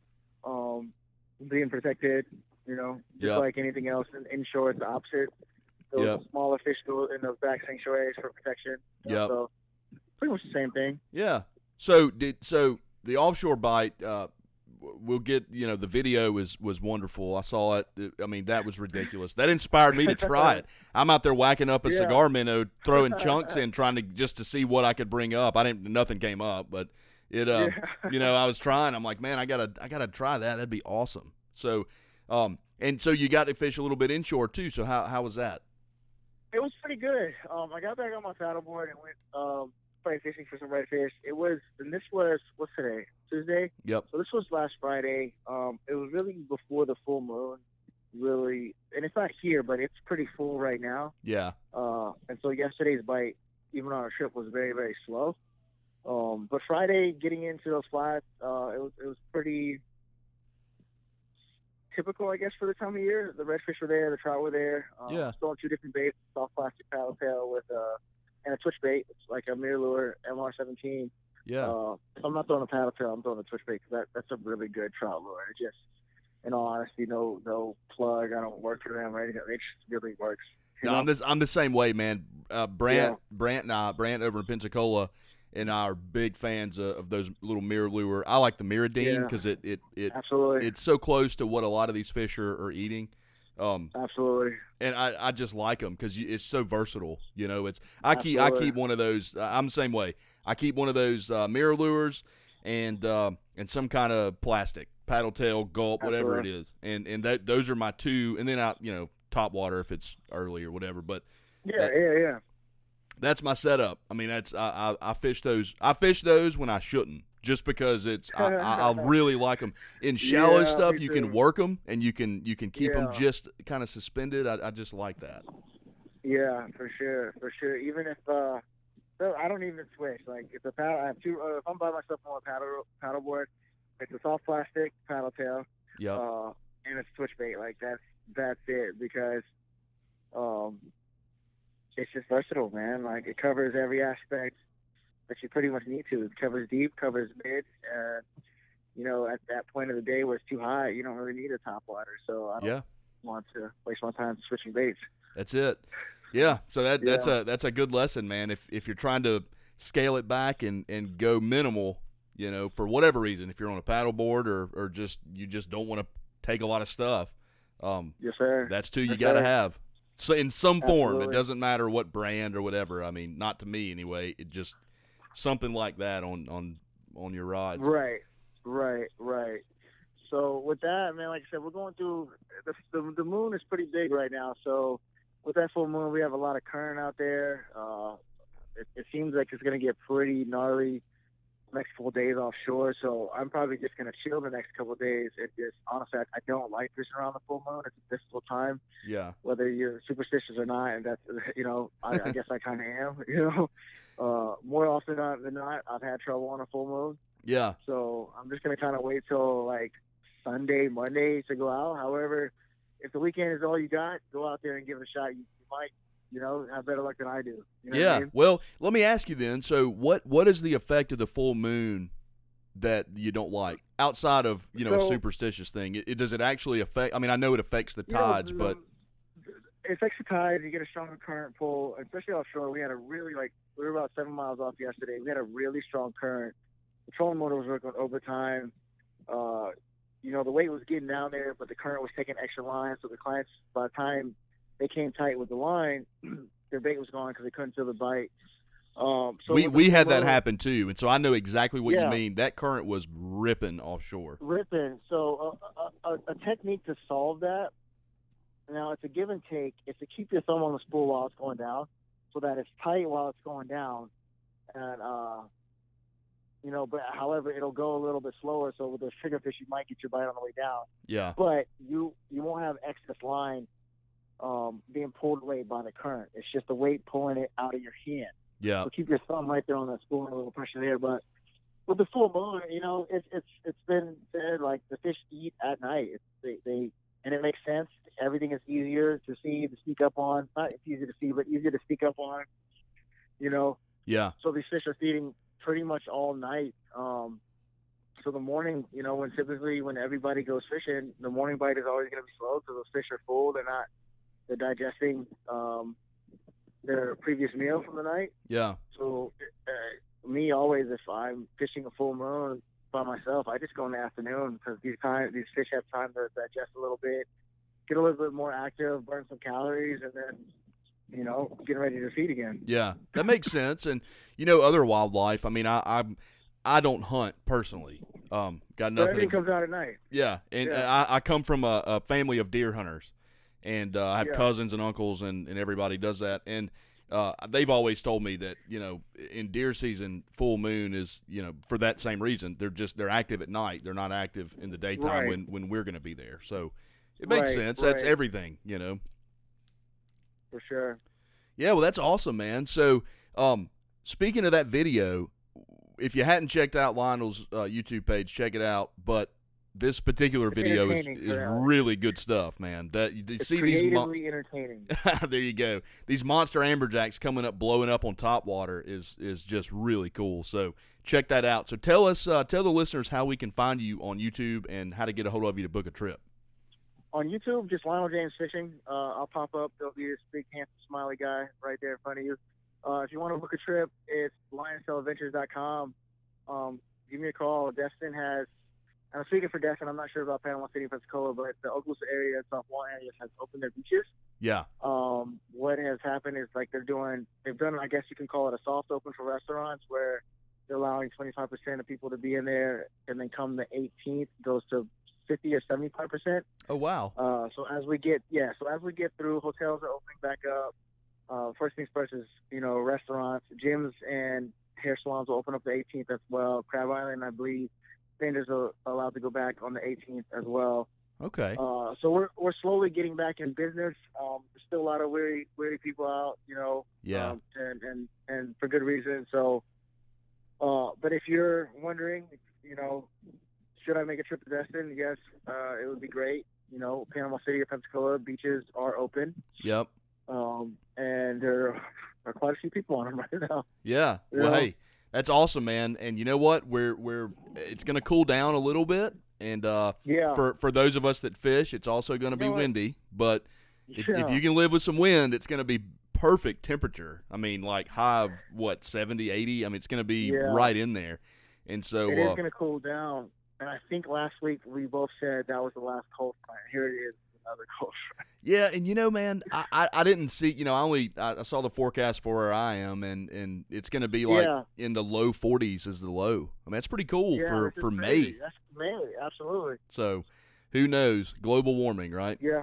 Speaker 3: um, being protected, you know, just
Speaker 1: Yep.
Speaker 3: like anything else. In inshore, it's the opposite. Those
Speaker 1: Yep.
Speaker 3: smaller fish go in those back sanctuaries for protection. you know,
Speaker 1: Yep.
Speaker 3: So pretty much the same thing.
Speaker 1: Yeah. So did so the offshore bite. Uh, w- we'll get you know the video was was wonderful. I saw it. It- I mean that was ridiculous. That inspired me to try it. I'm out there whacking up a
Speaker 3: Yeah.
Speaker 1: cigar minnow, throwing chunks in, trying to just to see what I could bring up. I didn't. Nothing came up, but it. Uh,
Speaker 3: Yeah.
Speaker 1: You know, I was trying. I'm like, man, I gotta I gotta try that. That'd be awesome. So, um, and so you got to fish a little bit inshore too. So how how was that?
Speaker 3: It was pretty good. Um, I got back on my paddleboard and went um, started fishing for some redfish. It was, and this was what's today? Tuesday.
Speaker 1: Yep.
Speaker 3: So this was last Friday. Um, it was really before the full moon, really, and it's not here, but it's pretty full right now.
Speaker 1: Yeah.
Speaker 3: Uh, and so yesterday's bite, even on our trip, was very, very slow. Um, but Friday, getting into those flats, uh, it was it was pretty typical, I guess, for the time of year. The redfish were there, the trout were there. Um,
Speaker 1: Yeah.
Speaker 3: Throwing two different baits, soft plastic paddle tail with uh, and a twitch bait. It's like a mirror lure, M R seventeen.
Speaker 1: Yeah.
Speaker 3: Uh, so I'm not throwing a paddle tail. I'm throwing a twitch bait because that, that's a really good trout lure. It just, in all honesty, no no plug. I don't work for them or anything. It just really works.
Speaker 1: No,
Speaker 3: know?
Speaker 1: I'm this. I'm the same way, man. Uh, Brant,
Speaker 3: Yeah.
Speaker 1: Brant, and I, Brant over in Pensacola, and I are big fans of, of those little mirror lure. I like the Mirrodine
Speaker 3: Yeah.
Speaker 1: because it, it, it
Speaker 3: Absolutely.
Speaker 1: it's so close to what a lot of these fish are, are eating. Um,
Speaker 3: Absolutely.
Speaker 1: and I, I just like them because it's so versatile. You know, it's I keep I
Speaker 3: Absolutely.
Speaker 1: keep one of those. I'm the same way. I keep one of those uh, mirror lures and uh, and some kind of plastic paddle tail, gulp, whatever it
Speaker 3: Absolutely.
Speaker 1: is. And and that those are my two. And then I you know top water if it's early or whatever. But
Speaker 3: Yeah,
Speaker 1: that-
Speaker 3: yeah, yeah.
Speaker 1: that's my setup. I mean, that's I, I I fish those. I fish those when I shouldn't, just because it's I, I, I really like them in shallow
Speaker 3: Yeah,
Speaker 1: stuff.
Speaker 3: me
Speaker 1: You
Speaker 3: too.
Speaker 1: can work them and you can you can keep them
Speaker 3: Yeah.
Speaker 1: just kind of suspended. I, I just like that.
Speaker 3: Yeah, for sure, for sure. Even if uh, so I don't even switch. Like if the paddle, I have two. Uh, if I'm by myself on a paddle paddleboard, it's a soft plastic paddle tail,
Speaker 1: Yep.
Speaker 3: uh, and it's switch bait. Like that's that's it because, um, it's just versatile, man. Like it covers every aspect that you pretty much need to. It covers deep, covers mid, and you know at that point of the day where it's too high, you don't really need a top water. So I don't
Speaker 1: Yeah.
Speaker 3: want to waste my time switching baits.
Speaker 1: That's it. Yeah. So that that's
Speaker 3: Yeah.
Speaker 1: a that's a good lesson, man. If if you're trying to scale it back and, and go minimal, you know, for whatever reason, if you're on a paddleboard or, or just you just don't want to take a lot of stuff, um,
Speaker 3: Yes, sir.
Speaker 1: that's two you
Speaker 3: Yes,
Speaker 1: got to
Speaker 3: sir.
Speaker 1: have. So in some form, it
Speaker 3: Absolutely.
Speaker 1: doesn't matter what brand or whatever. I mean, not to me anyway. It just something like that on on on your rods.
Speaker 3: Right, right, right. So with that, man, like I said, we're going through the, the the moon is pretty big right now. So with that full moon, we have a lot of current out there. Uh, it, it seems like it's gonna get pretty gnarly next couple days offshore. So I'm probably just gonna chill the next couple of days. It just honestly, I, I don't like fishing around the full moon. It's a difficult time,
Speaker 1: Yeah.
Speaker 3: whether you're superstitious or not, and that's you know, I, I guess I kind of am. You know, uh, more often than not, I've had trouble on a full moon.
Speaker 1: Yeah.
Speaker 3: So I'm just gonna kind of wait till like Sunday, Monday to go out. However, if the weekend is all you got, go out there and give it a shot. You, you might, you know, have better luck than I do. You know
Speaker 1: Yeah.
Speaker 3: what I mean?
Speaker 1: Well, let me ask you then. So what what is the effect of the full moon that you don't like outside of you know a
Speaker 3: So-
Speaker 1: superstitious thing? It, it- does it actually affect? I mean, I know it affects the
Speaker 3: You know,
Speaker 1: tides,
Speaker 3: the-
Speaker 1: but
Speaker 3: it affects the tide. You get a stronger current pull, especially offshore. We had a really like we were about seven miles off yesterday. We had a really strong current. The trolling motor was working overtime. Uh, you know, the weight was getting down there, but the current was taking extra lines. So the clients, by the time they came tight with the line, their bait was gone because they couldn't feel the bite. Um, so
Speaker 1: we
Speaker 3: with the
Speaker 1: we had
Speaker 3: full
Speaker 1: that
Speaker 3: moon-
Speaker 1: happen too, and so I know exactly what you
Speaker 3: Yeah.
Speaker 1: mean. That current was ripping offshore.
Speaker 3: ripping. So a, a, a technique to solve that. Now it's a give and take. Is to keep your thumb on the spool while it's going down, so that it's tight while it's going down, and uh, you know. But however, it'll go a little bit slower. So with those triggerfish, you might get your bite on the way down,
Speaker 1: Yeah.
Speaker 3: but you you won't have excess line um, being pulled away by the current. It's just the weight pulling it out of your hand.
Speaker 1: Yeah.
Speaker 3: So keep your thumb right there on that spool and a little pressure there. But with the full moon, you know, it's it's it's been said like the fish eat at night. It's, they they and it makes sense. Everything is easier to see, to speak up on. Not it's easy to see, but easier to speak up on. You know,
Speaker 1: Yeah.
Speaker 3: so these fish are feeding pretty much all night. Um, so the morning, you know, when typically when everybody goes fishing, the morning bite is always going to be slow because those fish are full. They're not. They're digesting um, their previous meal from the night.
Speaker 1: Yeah.
Speaker 3: So, uh, me always, if I'm fishing a full moon by myself, I just go in the afternoon because these time these fish have time to digest a little bit, get a little bit more active, burn some calories, and then, you know, get ready to feed again.
Speaker 1: Yeah, that makes sense. And you know, other wildlife. I mean, I I'm, I don't hunt personally. Um, got
Speaker 3: So
Speaker 1: nothing.
Speaker 3: everything
Speaker 1: to-
Speaker 3: comes out at night.
Speaker 1: yeah, and
Speaker 3: Yeah.
Speaker 1: I, I come from a, a family of deer hunters, and uh, I have
Speaker 3: Yeah.
Speaker 1: cousins and uncles, and, and everybody does that. And uh, they've always told me that you know, in deer season, full moon is you know for that same reason. They're just they're active at night. They're not active in the daytime
Speaker 3: Right.
Speaker 1: when when we're going to be there. So it makes
Speaker 3: Right,
Speaker 1: sense. That's
Speaker 3: right.
Speaker 1: everything. You know.
Speaker 3: For sure.
Speaker 1: Yeah, well, that's awesome, man. So, um, speaking of that video, if you hadn't checked out Lionel's uh, YouTube page, check it out. But this particular
Speaker 3: It's
Speaker 1: video is,
Speaker 3: entertaining,
Speaker 1: is
Speaker 3: yeah.
Speaker 1: really good stuff, man. That you
Speaker 3: It's
Speaker 1: see these mon-
Speaker 3: creatively entertaining.
Speaker 1: there you go. These monster amberjacks coming up, blowing up on top water is is just really cool. So check that out. So tell us, uh, tell the listeners how we can find you on YouTube and how to get a hold of you to book a trip.
Speaker 3: on YouTube, just Lionel James Fishing. Uh, I'll pop up. There'll be this big, handsome, smiley guy right there in front of you. Uh, if you want to book a trip, it's lion tail adventures dot com. Um, give me a call. Destin has, I'm speaking for Destin, I'm not sure about Panama City, Pensacola, but the Okaloosa area, South Wall area has opened their beaches.
Speaker 1: Yeah.
Speaker 3: Um, what has happened is like they're doing, they've done, I guess you can call it a soft open for restaurants where they're allowing twenty-five percent of people to be in there, and then come the eighteenth goes to fifty or seventy-five percent.
Speaker 1: Oh, wow.
Speaker 3: Uh, so as we get, yeah, so as we get through, hotels are opening back up. Uh, first things first is, you know, restaurants, gyms, and hair salons will open up the eighteenth as well. Crab Island, I believe, vendors are allowed to go back on the eighteenth as well.
Speaker 1: Okay.
Speaker 3: Uh, so we're we're slowly getting back in business. Um, there's still a lot of weary weary people out, you know.
Speaker 1: Yeah.
Speaker 3: Um, and, and and for good reason. So, uh, but if you're wondering, you know, should I make a trip to Destin? Yes, uh, it would be great. You know, Panama City or Pensacola beaches are open.
Speaker 1: Yep.
Speaker 3: Um, and there are quite a few people on them right now.
Speaker 1: Yeah.
Speaker 3: You
Speaker 1: Well,
Speaker 3: know?
Speaker 1: hey, that's awesome, man. And you know what? We're we're it's going to cool down a little bit, and uh,
Speaker 3: Yeah.
Speaker 1: for for those of us that fish, it's also going to
Speaker 3: You
Speaker 1: be
Speaker 3: know what?
Speaker 1: windy. But if,
Speaker 3: Yeah.
Speaker 1: if you can live with some wind, it's going to be perfect temperature. I mean, like high of what seventy, eighty. I mean, it's going to be
Speaker 3: Yeah.
Speaker 1: right in there. And so
Speaker 3: It is
Speaker 1: uh,
Speaker 3: going to cool down. And I think last week we both said that was the last cold front. Here it is, another cold front.
Speaker 1: yeah, and you know, man, I, I, I didn't see. You know, I only I, I saw the forecast for where I am, and, and it's going to be like
Speaker 3: Yeah.
Speaker 1: in the low forties is the low. I mean, that's pretty cool
Speaker 3: Yeah,
Speaker 1: for
Speaker 3: this is
Speaker 1: for
Speaker 3: crazy.
Speaker 1: May.
Speaker 3: That's May, absolutely.
Speaker 1: So, who knows? Global warming, right?
Speaker 3: Yeah,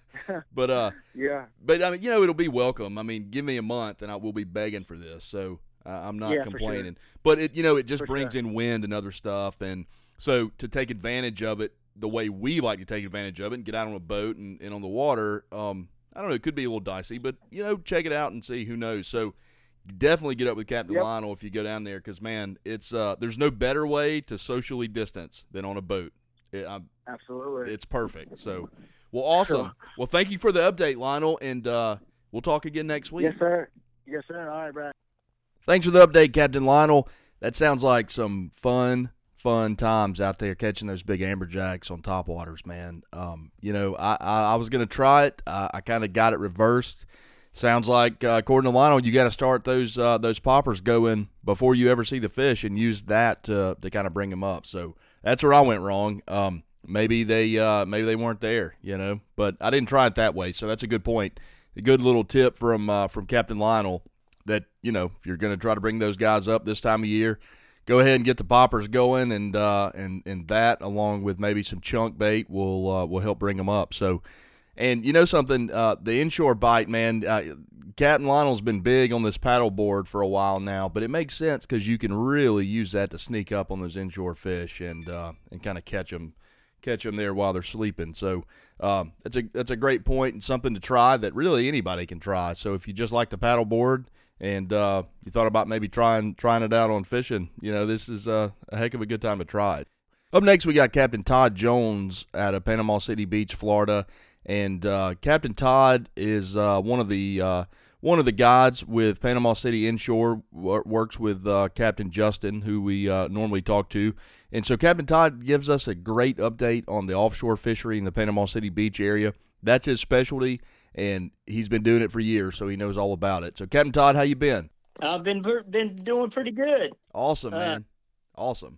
Speaker 1: But uh,
Speaker 3: yeah,
Speaker 1: but I mean, you know, it'll be welcome. I mean, give me a month, and I will be begging for this. So uh, I'm not
Speaker 3: Yeah, for
Speaker 1: complaining. But it, you know, it just
Speaker 3: For
Speaker 1: brings
Speaker 3: sure.
Speaker 1: in wind and other stuff, and so to take advantage of it the way we like to take advantage of it and get out on a boat and, and on the water, um, I don't know, it could be a little dicey, but you know, check it out and see. Who knows? So definitely get up with Captain
Speaker 3: Yep.
Speaker 1: Lionel if you go down there, because man, it's uh, there's no better way to socially distance than on a boat. It, I,
Speaker 3: absolutely.
Speaker 1: it's perfect. So, well, awesome.
Speaker 3: Sure.
Speaker 1: Well, thank you for the update, Lionel, and uh, we'll talk again next week.
Speaker 3: Yes, sir. Yes, sir. All right, Brad.
Speaker 1: Thanks for the update, Captain Lionel. That sounds like some fun, fun times out there catching those big amberjacks on topwaters, man. Um, you know, I, I, I was going to try it. Uh, I kind of got it reversed. Sounds like, uh, according to Lionel, you got to start those uh, those poppers going before you ever see the fish and use that to to kind of bring them up. So that's where I went wrong. Um, maybe they uh, maybe they weren't there, you know. But I didn't try it that way, so that's a good point. A good little tip from uh, from Captain Lionel that, you know, if you're going to try to bring those guys up this time of year, go ahead and get the poppers going, and uh, and and that along with maybe some chunk bait will uh, will help bring them up. So. And you know something, uh, the inshore bite, man, uh, Captain Lionel's been big on this paddle board for a while now, but it makes sense because you can really use that to sneak up on those inshore fish and uh, and kind of catch them, catch them there while they're sleeping. So um, that's a that's a great point and something to try that really anybody can try. So if you just like the paddle board and uh, you thought about maybe trying trying it out on fishing, you know, this is uh, a heck of a good time to try it. Up next, we got Captain Todd Jones out of Panama City Beach, Florida. And uh, Captain Todd is uh, one of the uh, one of the guides with Panama City Inshore. W- works with uh, Captain Justin, who we uh, normally talk to. And so Captain Todd gives us a great update on the offshore fishery in the Panama City Beach area. That's his specialty, and he's been doing it for years, so he knows all about it. So Captain Todd, how you been?
Speaker 4: I've been ver- been doing pretty good.
Speaker 1: Awesome,
Speaker 4: Uh,
Speaker 1: man. Awesome.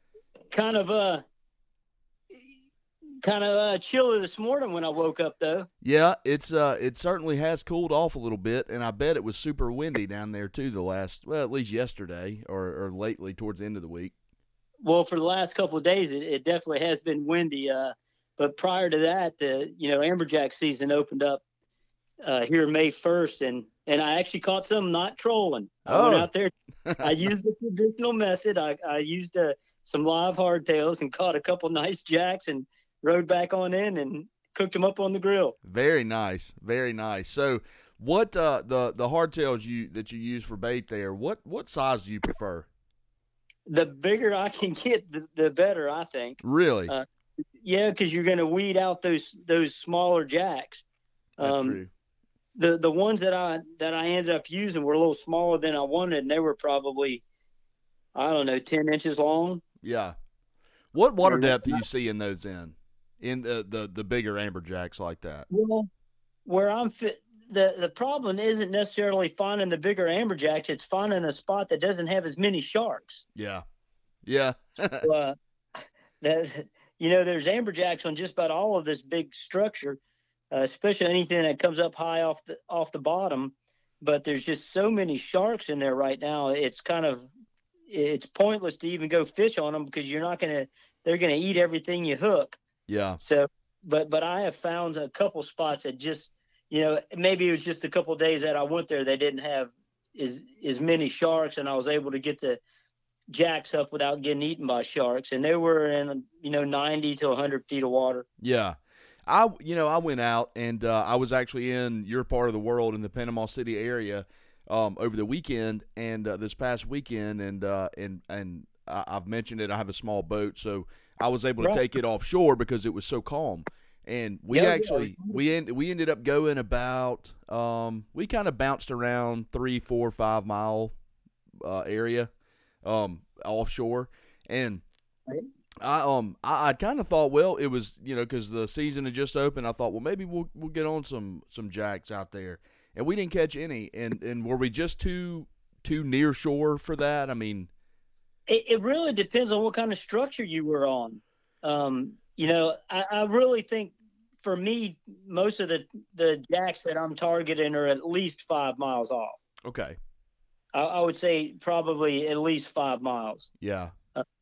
Speaker 4: Kind of uh, kind of uh, chilly this morning when I woke up though.
Speaker 1: Yeah, it's uh, it certainly has cooled off a little bit, and I bet it was super windy down there too. The last, well, at least yesterday or, or lately towards the end of the week.
Speaker 4: Well, for the last couple of days, it, it definitely has been windy. Uh, but prior to that, the you know amberjack season opened up uh, here May first, and and I actually caught some not trolling. I
Speaker 1: Oh.
Speaker 4: went out there. I used the traditional method. I I used uh, some live hardtails and caught a couple nice jacks and rode back on in and cooked them up on the grill.
Speaker 1: Very nice, very nice. So, what uh, the the hardtails you that you use for bait there? What what size do you prefer?
Speaker 4: The bigger I can get, the, the better, I think.
Speaker 1: Really,
Speaker 4: Uh, Yeah, because you're going to weed out those those smaller jacks.
Speaker 1: that's
Speaker 4: Um,
Speaker 1: true.
Speaker 4: The the ones that I that I ended up using were a little smaller than I wanted, and they were probably, I don't know, ten inches long.
Speaker 1: Yeah. What water
Speaker 4: they're
Speaker 1: depth do
Speaker 4: not-
Speaker 1: you see in those in? in the the, the bigger amberjacks like that?
Speaker 4: Well, where I'm fit, the the problem isn't necessarily finding the bigger amberjacks. It's finding a spot that doesn't have as many sharks.
Speaker 1: Yeah, yeah,
Speaker 4: So, uh, that you know, there's amberjacks on just about all of this big structure, uh, especially anything that comes up high off the off the bottom. But there's just so many sharks in there right now. It's kind of it's pointless to even go fish on them because you're not gonna they're gonna eat everything you hook.
Speaker 1: yeah,
Speaker 4: So, but but I have found a couple spots that just, you know, maybe it was just a couple of days that I went there, they didn't have as as many sharks, and I was able to get the jacks up without getting eaten by sharks, and they were in, you know, ninety to one hundred feet of water.
Speaker 1: yeah. I you know I went out and uh, I was actually in your part of the world in the Panama City area um, over the weekend and uh, this past weekend, and uh, and and I- I've mentioned it. I have a small boat, so I was able to
Speaker 4: Right.
Speaker 1: take it offshore because it was so calm. And we
Speaker 4: Yeah, yeah.
Speaker 1: actually we end, we ended up going about um, we kind of bounced around three, four, five mile uh, area um, offshore, and
Speaker 4: Right.
Speaker 1: I um I, I kind of thought, well, it was, you know, because the season had just opened. I thought, well, maybe we'll we'll get on some some jacks out there, and we didn't catch any. And and were we just too too near shore for that? I mean,
Speaker 4: It, it really depends on what kind of structure you were on. Um, you know, I, I really think for me, most of the the jacks that I'm targeting are at least five miles off.
Speaker 1: okay,
Speaker 4: I, I would say probably at least five miles.
Speaker 1: yeah,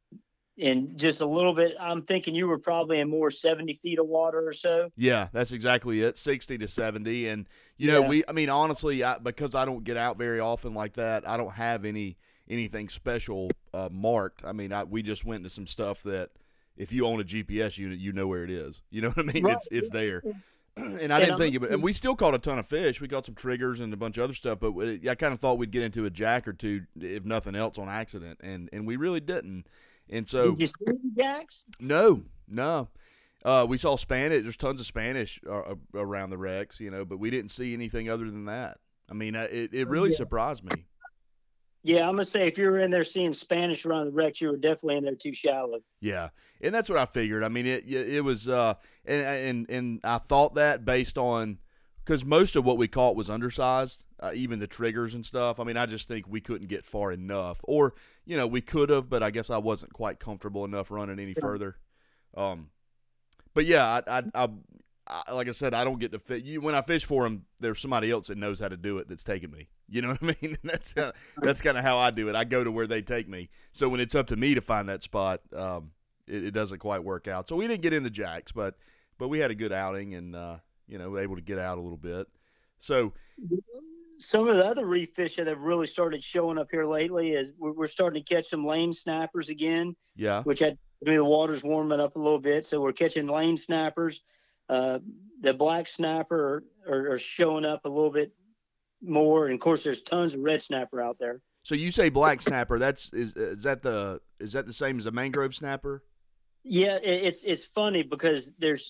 Speaker 4: And just a little bit, I'm thinking you were probably in more seventy feet of water or so.
Speaker 1: yeah, that's exactly it, sixty to seventy. And you know,
Speaker 4: Yeah.
Speaker 1: we I mean, honestly, I, because I don't get out very often like that, I don't have any anything special uh, marked. I mean, I, we just went into some stuff that if you own a G P S unit, you know where it is. You know what I mean?
Speaker 4: Right.
Speaker 1: It's it's there. And I
Speaker 4: And
Speaker 1: didn't
Speaker 4: I'm-
Speaker 1: think of it. And we still caught a ton of fish. We caught some triggers and a bunch of other stuff. But we, I kind of thought we'd get into a jack or two, if nothing else, on accident. And and we really didn't. And so,
Speaker 4: Did you see any jacks?
Speaker 1: no, no. Uh, we saw Spanish. There's tons of Spanish uh, around the wrecks, you know, but we didn't see anything other than that. I mean, uh, it, it really
Speaker 4: Yeah.
Speaker 1: surprised me.
Speaker 4: Yeah, I'm gonna say if you were in there seeing Spanish around the wrecks, you were definitely in there too shallow.
Speaker 1: Yeah, and that's what I figured. I mean, it it was, uh, and and and I thought that based on, because most of what we caught was undersized, uh, even the triggers and stuff. I mean, I just think we couldn't get far enough, or you know, we could have, but I guess I wasn't quite comfortable enough running any further. Um, but yeah, I, I, I, I like I said, I don't get to fit. You when I fish for them, there's somebody else that knows how to do it that's taking me. You know what I mean? that's how, that's kind of how I do it. I go to where they take me. So when it's up to me to find that spot, um, it, it doesn't quite work out. So we didn't get into jacks, but but we had a good outing and uh, you know, able to get out a little bit. So
Speaker 4: Some of the other reef fish that have really started showing up here lately is we're, we're starting to catch some lane snappers again,
Speaker 1: yeah,
Speaker 4: which had I mean, the water's warming up a little bit, so we're catching lane snappers. Uh, the black snapper are, are, are showing up a little bit more, and of course, there's tons of red snapper out there.
Speaker 1: so you say black snapper? That's is is that the is that the same as a mangrove snapper?
Speaker 4: Yeah, it, it's it's funny because there's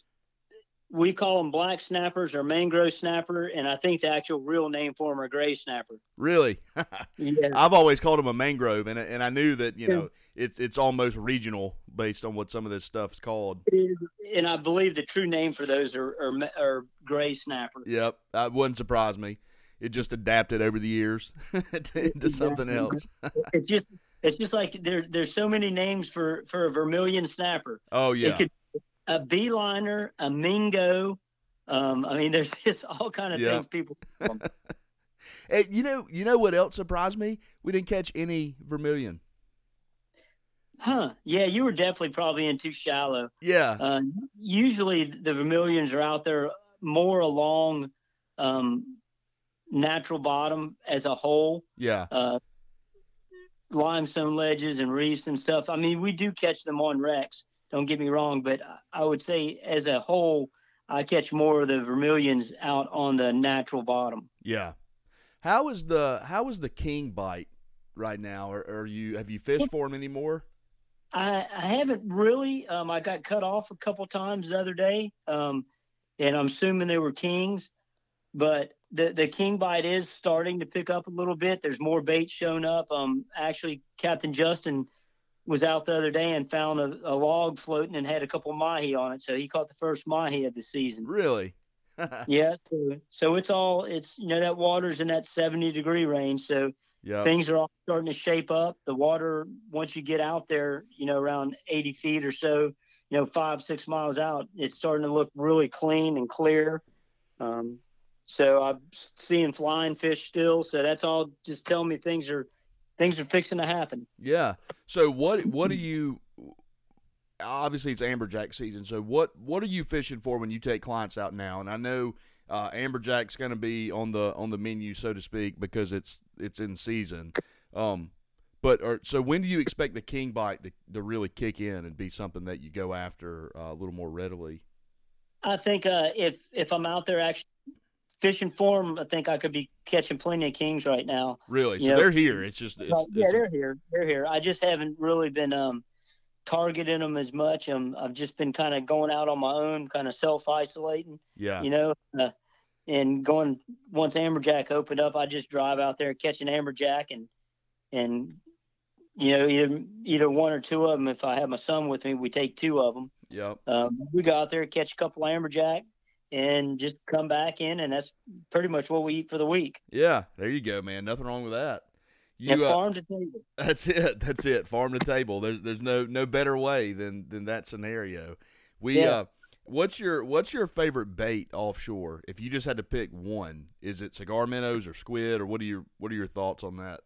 Speaker 4: we call them black snappers or mangrove snapper, and I think the actual real name for them are gray snapper.
Speaker 1: Really?
Speaker 4: Yeah,
Speaker 1: I've always called them a mangrove, and and I knew that you know it's it's almost regional based on what some of this stuff's called.
Speaker 4: and I believe the true name for those are are, ma- are gray snapper.
Speaker 1: Yep, that wouldn't surprise me. It just adapted over the years into something else.
Speaker 4: It's just it's just like there there's so many names for for a vermilion snapper.
Speaker 1: Oh
Speaker 4: It
Speaker 1: yeah,
Speaker 4: could a beeliner, a mingo. Um, I mean, there's just all kind of
Speaker 1: Yeah.
Speaker 4: things people.
Speaker 1: Hey, you know, you know what else surprised me? We didn't catch any vermilion.
Speaker 4: Huh? Yeah, you were definitely probably in too shallow.
Speaker 1: Yeah,
Speaker 4: Uh, usually the vermilions are out there more along um, natural bottom as a whole,
Speaker 1: yeah,
Speaker 4: uh, limestone ledges and reefs and stuff. I mean, we do catch them on wrecks. Don't get me wrong, but I would say as a whole, I catch more of the vermilions out on the natural bottom.
Speaker 1: yeah. How is the how is the king bite right now? Or are you have you fished for him anymore?
Speaker 4: I, I haven't really. Um, I got cut off a couple times the other day, um, and I'm assuming they were kings. But the the king bite is starting to pick up a little bit. There's more bait showing up. Um, actually, Captain Justin was out the other day and found a, a log floating and had a couple of mahi on it. So he caught the first mahi of the season.
Speaker 1: Really?
Speaker 4: Yeah. So, so it's all, it's, you know, that water's in that seventy degree range. So
Speaker 1: yep.
Speaker 4: things are all starting to shape up. The water, once you get out there, you know, around eighty feet or so, you know, five, six miles out, it's starting to look really clean and clear. Um, so I'm seeing flying fish still. So that's all just telling me things are, things are fixing to happen.
Speaker 1: Yeah. So what, what do you, obviously it's amberjack season. So what, what are you fishing for when you take clients out now? And I know uh, amberjack's going to be on the, on the menu, so to speak, because it's, it's in season. Um, but, or, so when do you expect the king bite to, to really kick in and be something that you go after uh, a little more readily?
Speaker 4: I think uh, if, if I'm out there actually fishing for them, I think I could be catching plenty of kings right now.
Speaker 1: Really? So
Speaker 4: you know?
Speaker 1: they're here. It's just, it's,
Speaker 4: yeah,
Speaker 1: it's,
Speaker 4: they're here. They're here. I just haven't really been, um, targeting them as much. Um, I've just been kind of going out on my own, kind of self-isolating,
Speaker 1: yeah,
Speaker 4: you know, uh, and going, once amberjack opened up, I just drive out there catching amberjack and, and, you know, either, either one or two of them. If I have my son with me, we take two of them.
Speaker 1: Yep.
Speaker 4: Um, we go out there, catch a couple of amberjack and just come back in. And that's pretty much what we eat for the week.
Speaker 1: Yeah. There you go, man. Nothing wrong with that. You,
Speaker 4: and farm
Speaker 1: uh,
Speaker 4: to table.
Speaker 1: That's it. That's it. Farm to table. There's there's no no better way than than that scenario. We
Speaker 4: yeah.
Speaker 1: uh, what's your what's your favorite bait offshore? If you just had to pick one, is it cigar minnows or squid, or what are your what are your thoughts on that?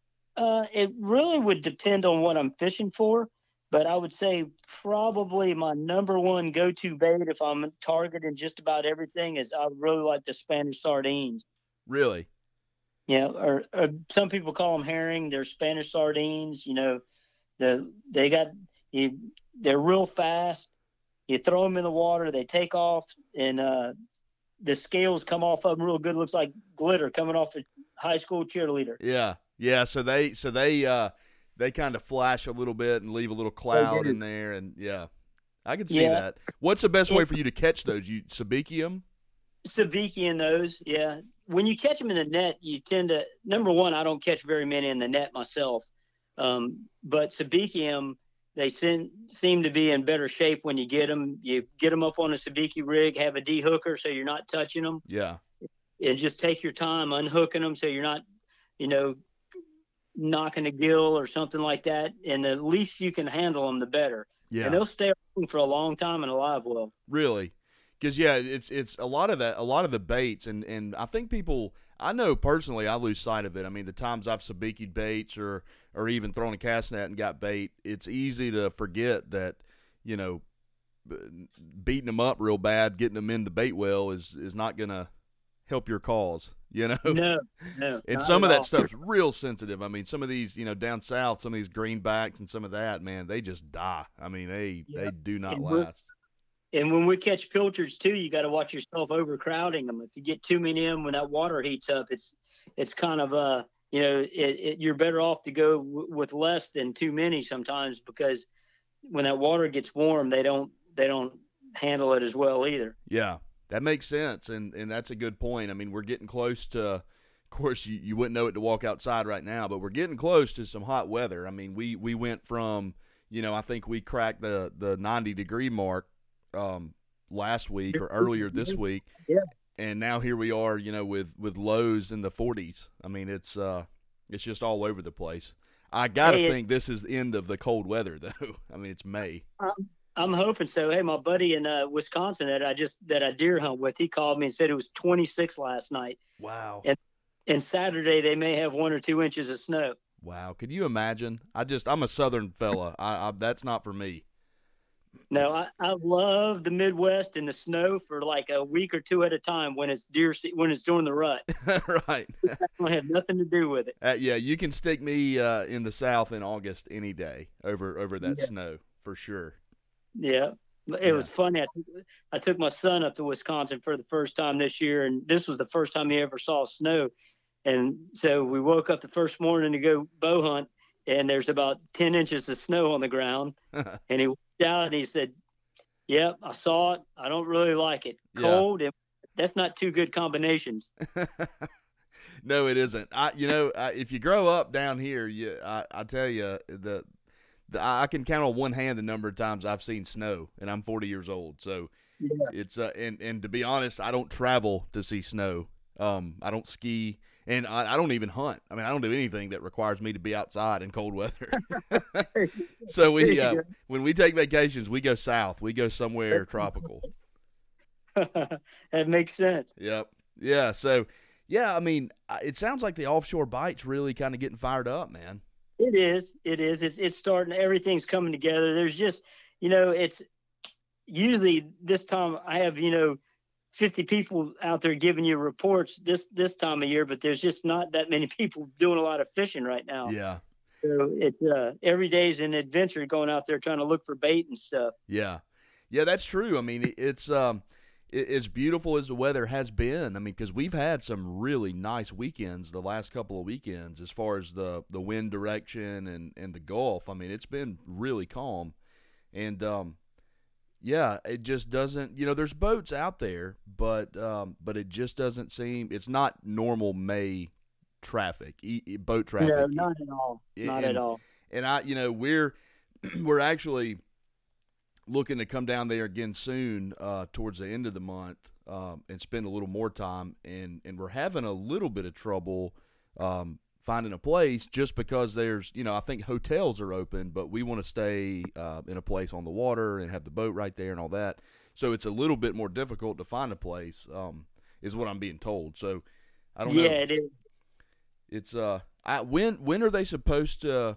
Speaker 4: Uh, it really would depend on what I'm fishing for, but I would say probably my number one go-to bait if I'm targeting just about everything is I really like the Spanish sardines.
Speaker 1: Really?
Speaker 4: Yeah, or, or some people call them herring. They're Spanish sardines. You know, the they got you. They're real fast. You throw them in the water, they take off, and uh, the scales come off of them real good. Looks like glitter coming off a high school cheerleader.
Speaker 1: Yeah, yeah. So they so they uh, they kind of flash a little bit and leave a little cloud in there, and yeah, I can see
Speaker 4: yeah.
Speaker 1: that. What's the best way for you to catch those? You sabiki them?
Speaker 4: Sabiki in those, yeah. When you catch them in the net, you tend to, number one, I don't catch very many in the net myself. Um, but sabiki them, they seem, seem to be in better shape when you get them. You get them up on a sabiki rig, have a de-hooker so you're not touching them.
Speaker 1: Yeah.
Speaker 4: And just take your time unhooking them so you're not, you know, knocking a gill or something like that. And the least you can handle them, the better.
Speaker 1: Yeah.
Speaker 4: And they'll stay around for a long time and alive well.
Speaker 1: Really? Because yeah, it's it's a lot of that, a lot of the baits, and, and I think people, I know personally, I lose sight of it. I mean, the times I've sabiki'd baits or or even thrown a cast net and got bait, it's easy to forget that, you know, beating them up real bad, getting them in the bait well is is not gonna help your cause. You know,
Speaker 4: no, no.
Speaker 1: And some of that stuff's real sensitive. I mean, some of these, you know, down south, some of these greenbacks and some of that, man, they just die. I mean, they yeah. they do not
Speaker 4: and
Speaker 1: last.
Speaker 4: And when we catch pilchards too, you got to watch yourself overcrowding them. If you get too many in when that water heats up, it's it's kind of uh you know it, it, you're better off to go w- with less than too many sometimes, because when that water gets warm, they don't they don't handle it as well either.
Speaker 1: Yeah, that makes sense, and and that's a good point. I mean, we're getting close to, of course, you, you wouldn't know it to walk outside right now, but we're getting close to some hot weather. I mean, we we went from, you know, I think we cracked the the ninety degree mark um last week or earlier this week,
Speaker 4: yeah,
Speaker 1: and now here we are, you know, with with lows in the forties. I mean, it's uh it's just all over the place. I gotta hey, think this is the end of the cold weather though. I mean, it's May.
Speaker 4: I'm, I'm hoping so. Hey, my buddy in uh, Wisconsin that I just that I deer hunt with, he called me and said it was twenty-six last night.
Speaker 1: Wow.
Speaker 4: And and Saturday they may have one or two inches of snow.
Speaker 1: Wow, could you imagine? I just I'm a southern fella. I, I that's not for me.
Speaker 4: No, I, I love the Midwest and the snow for like a week or two at a time when it's deer when it's during the rut.
Speaker 1: Right.
Speaker 4: I don't have nothing to do with it.
Speaker 1: Uh, yeah, you can stick me uh, in the South in August any day over over that
Speaker 4: yeah.
Speaker 1: snow for sure.
Speaker 4: Yeah, it yeah. was funny. I, I took my son up to Wisconsin for the first time this year, and this was the first time he ever saw snow. And so we woke up the first morning to go bow hunt, and there's about ten inches of snow on the ground, and he out and he said, "Yep, I saw it. I don't really like it. Cold, yeah. and that's not two good combinations."
Speaker 1: No, it isn't. I, you know, I, if you grow up down here, you, I, I tell you, the the, I can count on one hand the number of times I've seen snow, and I'm forty years old. So
Speaker 4: Yeah.
Speaker 1: it's uh, and and to be honest, I don't travel to see snow. Um, I don't ski, and I, I don't even hunt. I mean, I don't do anything that requires me to be outside in cold weather. So we, uh, when we take vacations, we go south. We go somewhere tropical.
Speaker 4: That makes sense.
Speaker 1: Yep. Yeah. So, yeah. I mean, it sounds like the offshore bite's really kind of getting fired up, man.
Speaker 4: It is. It is. It's it's starting. Everything's coming together. There's just, you know, it's usually this time I have, you know, fifty people out there giving you reports this this time of year, but there's just not that many people doing a lot of fishing right now.
Speaker 1: Yeah.
Speaker 4: So it's uh, every day's an adventure going out there trying to look for bait and stuff.
Speaker 1: Yeah. Yeah, that's true. I mean, it's um, it, as beautiful as the weather has been. I mean, because we've had some really nice weekends the last couple of weekends as far as the, the wind direction and, and the Gulf. I mean, it's been really calm. And, um, yeah, it just doesn't, you know, there's boats out there, but um, but it just doesn't seem, it's not normal May traffic, e- e- boat traffic.
Speaker 4: No, not at all. Not
Speaker 1: and,
Speaker 4: at all.
Speaker 1: And I, you know, we're we're actually looking to come down there again soon, uh, towards the end of the month, um, and spend a little more time. And, and we're having a little bit of trouble um, finding a place just because there's, you know, I think hotels are open, but we want to stay uh, in a place on the water and have the boat right there and all that. So it's a little bit more difficult to find a place, um, is what I'm being told. So I don't
Speaker 4: yeah,
Speaker 1: know.
Speaker 4: Yeah, it is.
Speaker 1: It's uh, I, when when are they supposed to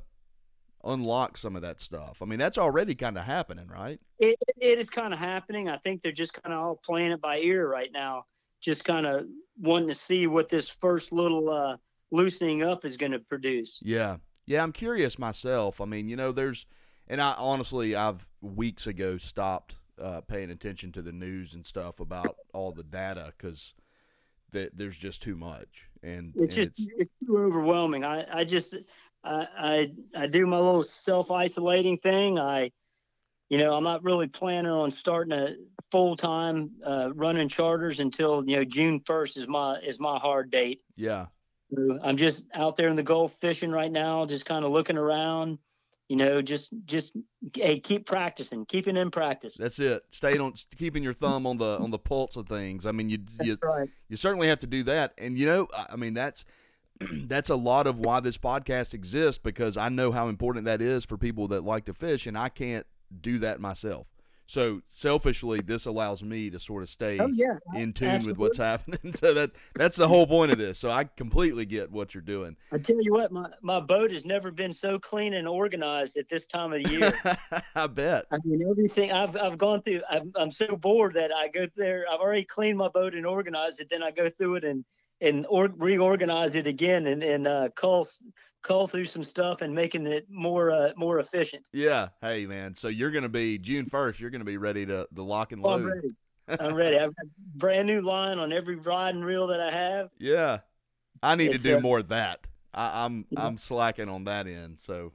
Speaker 1: unlock some of that stuff? I mean, that's already kind of happening, right?
Speaker 4: It, it is kind of happening. I think they're just kind of all playing it by ear right now, just kind of wanting to see what this first little uh, loosening up is going to produce.
Speaker 1: Yeah. Yeah, I'm curious myself. I mean, you know, there's – and I honestly, I've weeks ago stopped uh, paying attention to the news and stuff about all the data because th- there's just too much. And
Speaker 4: It's
Speaker 1: and
Speaker 4: just it's, it's too overwhelming. I, I just I, I I do my little self-isolating thing. I you know, I'm not really planning on starting a full-time uh, running charters until, you know, June first is my is my hard date.
Speaker 1: Yeah.
Speaker 4: I'm just out there in the Gulf fishing right now, just kind of looking around, you know, just, just, hey, keep practicing, keeping in practice.
Speaker 1: That's it. Stay on, keeping your thumb on the, on the pulse of things. I mean, you,
Speaker 4: That's
Speaker 1: you,
Speaker 4: right.
Speaker 1: you certainly have to do that. And, you know, I mean, that's, that's a lot of why this podcast exists, because I know how important that is for people that like to fish, and I can't do that myself. So selfishly, this allows me to sort of stay
Speaker 4: Oh, yeah,
Speaker 1: in tune
Speaker 4: absolutely.
Speaker 1: with what's happening. So that that's the whole point of this. So I completely get what you're doing.
Speaker 4: I tell you what, my, my boat has never been so clean and organized at this time of the year.
Speaker 1: I bet.
Speaker 4: I mean, everything I've I've gone through. I'm I'm so bored that I go there. I've already cleaned my boat and organized it. Then I go through it and and or, reorganize it again and and uh, cull cull through some stuff and making it more uh, more efficient.
Speaker 1: Yeah. Hey, man. So you're going to be June first. You're going to be ready to the lock and
Speaker 4: Oh,
Speaker 1: load.
Speaker 4: I'm ready. I'm ready. I've got brand new line on every rod and reel that I have.
Speaker 1: Yeah. I need
Speaker 4: It's,
Speaker 1: to do
Speaker 4: uh,
Speaker 1: more of that. I, I'm
Speaker 4: Yeah.
Speaker 1: I'm slacking on that end. So.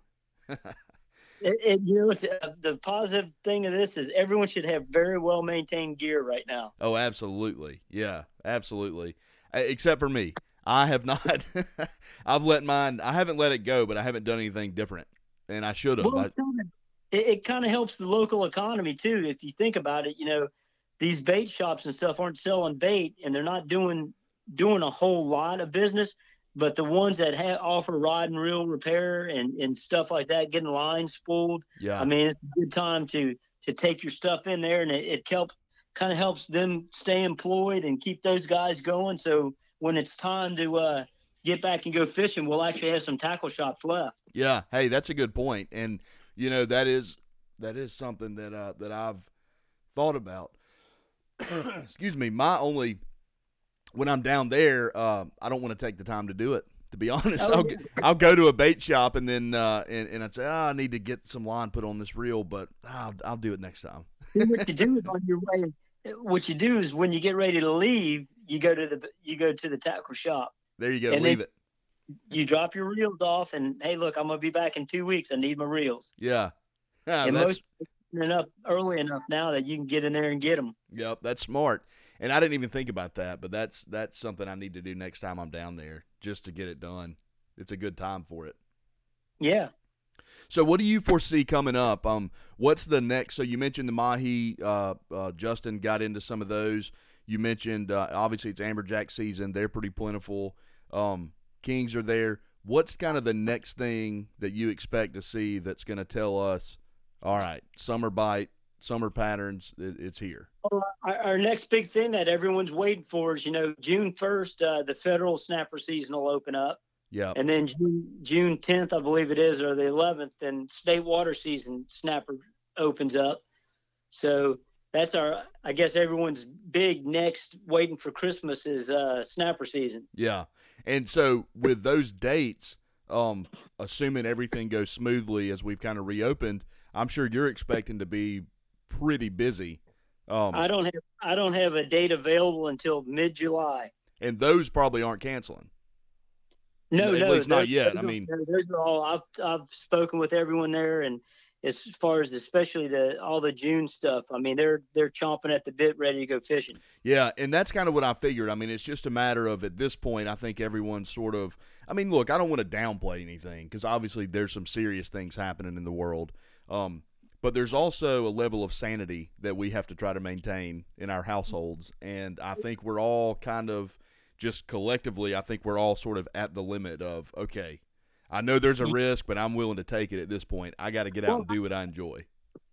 Speaker 4: It, it, you know, it's, uh, the positive thing of this is everyone should have very well maintained gear right now.
Speaker 1: Oh, absolutely. Yeah, absolutely. Uh, Except for me. I have not. I've let mine. I haven't let it go, but I haven't done anything different, and I should have.
Speaker 4: Well,
Speaker 1: I,
Speaker 4: it's kinda, it, it kind of helps the local economy too. If you think about it, you know, these bait shops and stuff aren't selling bait, and they're not doing doing a whole lot of business. But the ones that ha- offer rod and reel repair and, and stuff like that, getting lines spooled,
Speaker 1: yeah.
Speaker 4: I mean, it's a good time to to take your stuff in there, and it, it helps kind of helps them stay employed and keep those guys going. So when it's time to uh, get back and go fishing, we'll actually have some tackle shops left.
Speaker 1: Yeah. Hey, that's a good point, and you know that is that is something that uh, that I've thought about. Excuse me. My only when I'm down there, uh, I don't want to take the time to do it. To be honest,
Speaker 4: Oh,
Speaker 1: I'll,
Speaker 4: yeah.
Speaker 1: I'll go to a bait shop and then uh, and, and I'd say, oh, I need to get some line put on this reel, but I'll, I'll do it next time.
Speaker 4: See, what you do is on your way. What you do is when you get ready to leave, you go to the you go to the tackle shop.
Speaker 1: There you go.
Speaker 4: And
Speaker 1: Leave
Speaker 4: then-
Speaker 1: it.
Speaker 4: You drop your reels off, and hey, look, I'm gonna be back in two weeks. I need my reels.
Speaker 1: Yeah. Yeah,
Speaker 4: and
Speaker 1: that's,
Speaker 4: most are enough early enough now that you can get in there and get them.
Speaker 1: yep, that's smart. And I didn't even think about that, but that's that's something I need to do next time I'm down there, just to get it done. It's a good time for it.
Speaker 4: Yeah.
Speaker 1: So what do you foresee coming up? Um, what's the next? So you mentioned the mahi. Uh, uh, Justin got into some of those. You mentioned uh, obviously it's amberjack season. They're pretty plentiful. Um, kings are there. What's kind of the next thing that you expect to see that's going to tell us, all right, summer bite, summer patterns, it, it's here?
Speaker 4: Well, our, our next big thing that everyone's waiting for is, you know, June first, uh, the federal snapper season will open up.
Speaker 1: Yeah.
Speaker 4: And then June, June tenth, I believe it is, or the eleventh, then state water season snapper opens up. So that's our, I guess everyone's big next waiting for Christmas is uh, snapper season.
Speaker 1: Yeah. And so with those dates, um, assuming everything goes smoothly as we've kind of reopened, I'm sure you're expecting to be pretty busy. Um,
Speaker 4: I don't have I don't have a date available until mid July.
Speaker 1: And those probably aren't canceling.
Speaker 4: No,
Speaker 1: At
Speaker 4: no,
Speaker 1: least not yet.
Speaker 4: Those,
Speaker 1: I mean,
Speaker 4: those are all. I've I've spoken with everyone there, and as far as especially the all the June stuff, I mean they're they're chomping at the bit, ready to go fishing.
Speaker 1: Yeah, and that's kind of what I figured. I mean, it's just a matter of at this point, I think everyone's sort of. I mean, look, I don't want to downplay anything because obviously there's some serious things happening in the world. Um, but there's also a level of sanity that we have to try to maintain in our households, and I think we're all kind of. Just collectively, I think we're all sort of at the limit of, okay, I know there's a risk, but I'm willing to take it at this point. I got to get out and do what I enjoy.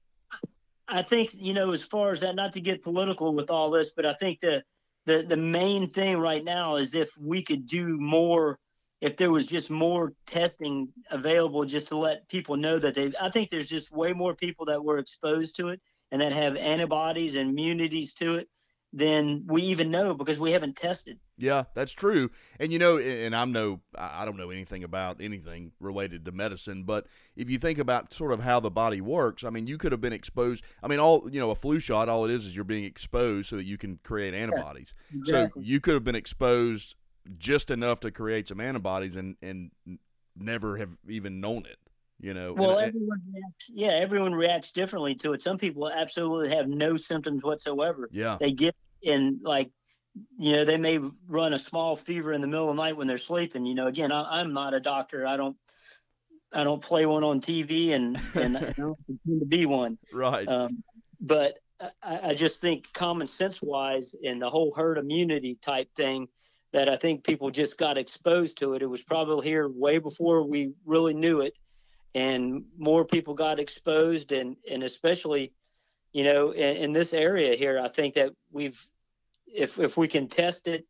Speaker 4: I think, you know, as far as that, not to get political with all this, but I think the, the, the main thing right now is if we could do more, if there was just more testing available just to let people know that they, I think there's just way more people that were exposed to it and that have antibodies and immunities to it than we even know because we haven't tested.
Speaker 1: Yeah, that's true. And, you know, and I'm no, I don't know anything about anything related to medicine, but if you think about sort of how the body works, I mean, you could have been exposed. I mean, all, you know, a flu shot, all it is is you're being exposed so that you can create antibodies. Yeah, exactly. So you could have been exposed just enough to create some antibodies and, and never have even known it. You know,
Speaker 4: well,
Speaker 1: and,
Speaker 4: everyone reacts, yeah, everyone reacts differently to it. Some people absolutely have no symptoms whatsoever.
Speaker 1: Yeah.
Speaker 4: They get in like, you know, they may run a small fever in the middle of the night when they're sleeping. You know, again, I, I'm not a doctor. I don't, I don't play one on T V, and and I don't pretend to be one.
Speaker 1: Right.
Speaker 4: Um, but I, I just think common sense wise, and the whole herd immunity type thing, that I think people just got exposed to it. It was probably here way before we really knew it, and more people got exposed, and and especially, you know, in, in this area here, I think that we've. If if we can test it,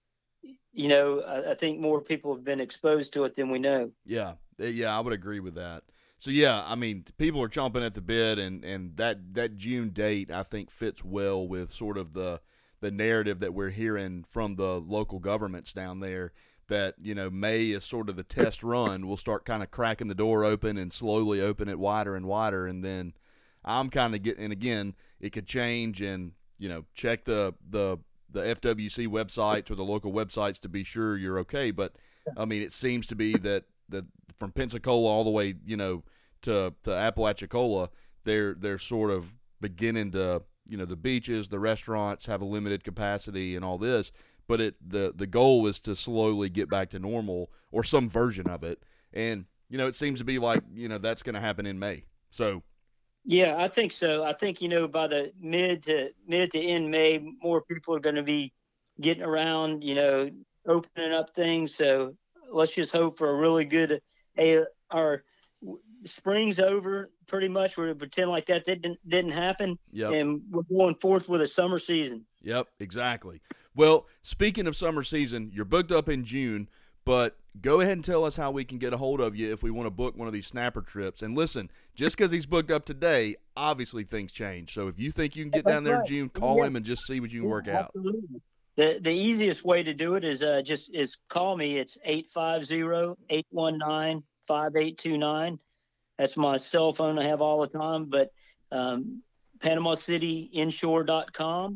Speaker 4: you know, I, I think more people have been exposed to it than we know.
Speaker 1: Yeah, yeah, I would agree with that. So yeah, I mean, people are chomping at the bit, and, and that, that June date I think fits well with sort of the the narrative that we're hearing from the local governments down there. That, you know, May is sort of the test run. We'll start kind of cracking the door open and slowly open it wider and wider, and then I'm kind of getting. And again, it could change, and you know, check the the. the F W C websites or the local websites to be sure you're okay. But, I mean, it seems to be that, that from Pensacola all the way, you know, to, to Apalachicola, they're, they're sort of beginning to, you know, the beaches, the restaurants have a limited capacity and all this. But it the, the goal is to slowly get back to normal or some version of it. And, you know, it seems to be like, you know, that's going to happen in May. So,
Speaker 4: yeah, I think so. I think, you know, by the mid to mid to end May, more people are going to be getting around, you know, opening up things. So let's just hope for a really good, hey, our spring's over pretty much. We're going to pretend like that didn't, didn't happen.
Speaker 1: Yep.
Speaker 4: And we're going forth with a summer season.
Speaker 1: Yep, exactly. Well, speaking of summer season, you're booked up in June. But go ahead and tell us how we can get a hold of you if we want to book one of these snapper trips. And listen, just because he's booked up today, obviously things change. So if you think you can get
Speaker 4: That's
Speaker 1: down there
Speaker 4: right.
Speaker 1: in June, call
Speaker 4: yeah.
Speaker 1: him and just see what you can
Speaker 4: yeah,
Speaker 1: work out.
Speaker 4: Absolutely. The the easiest way to do it is uh, just is call me. It's eight five zero, eight one nine, five eight two nine. That's my cell phone I have all the time. But um, Panama City Inshore dot com.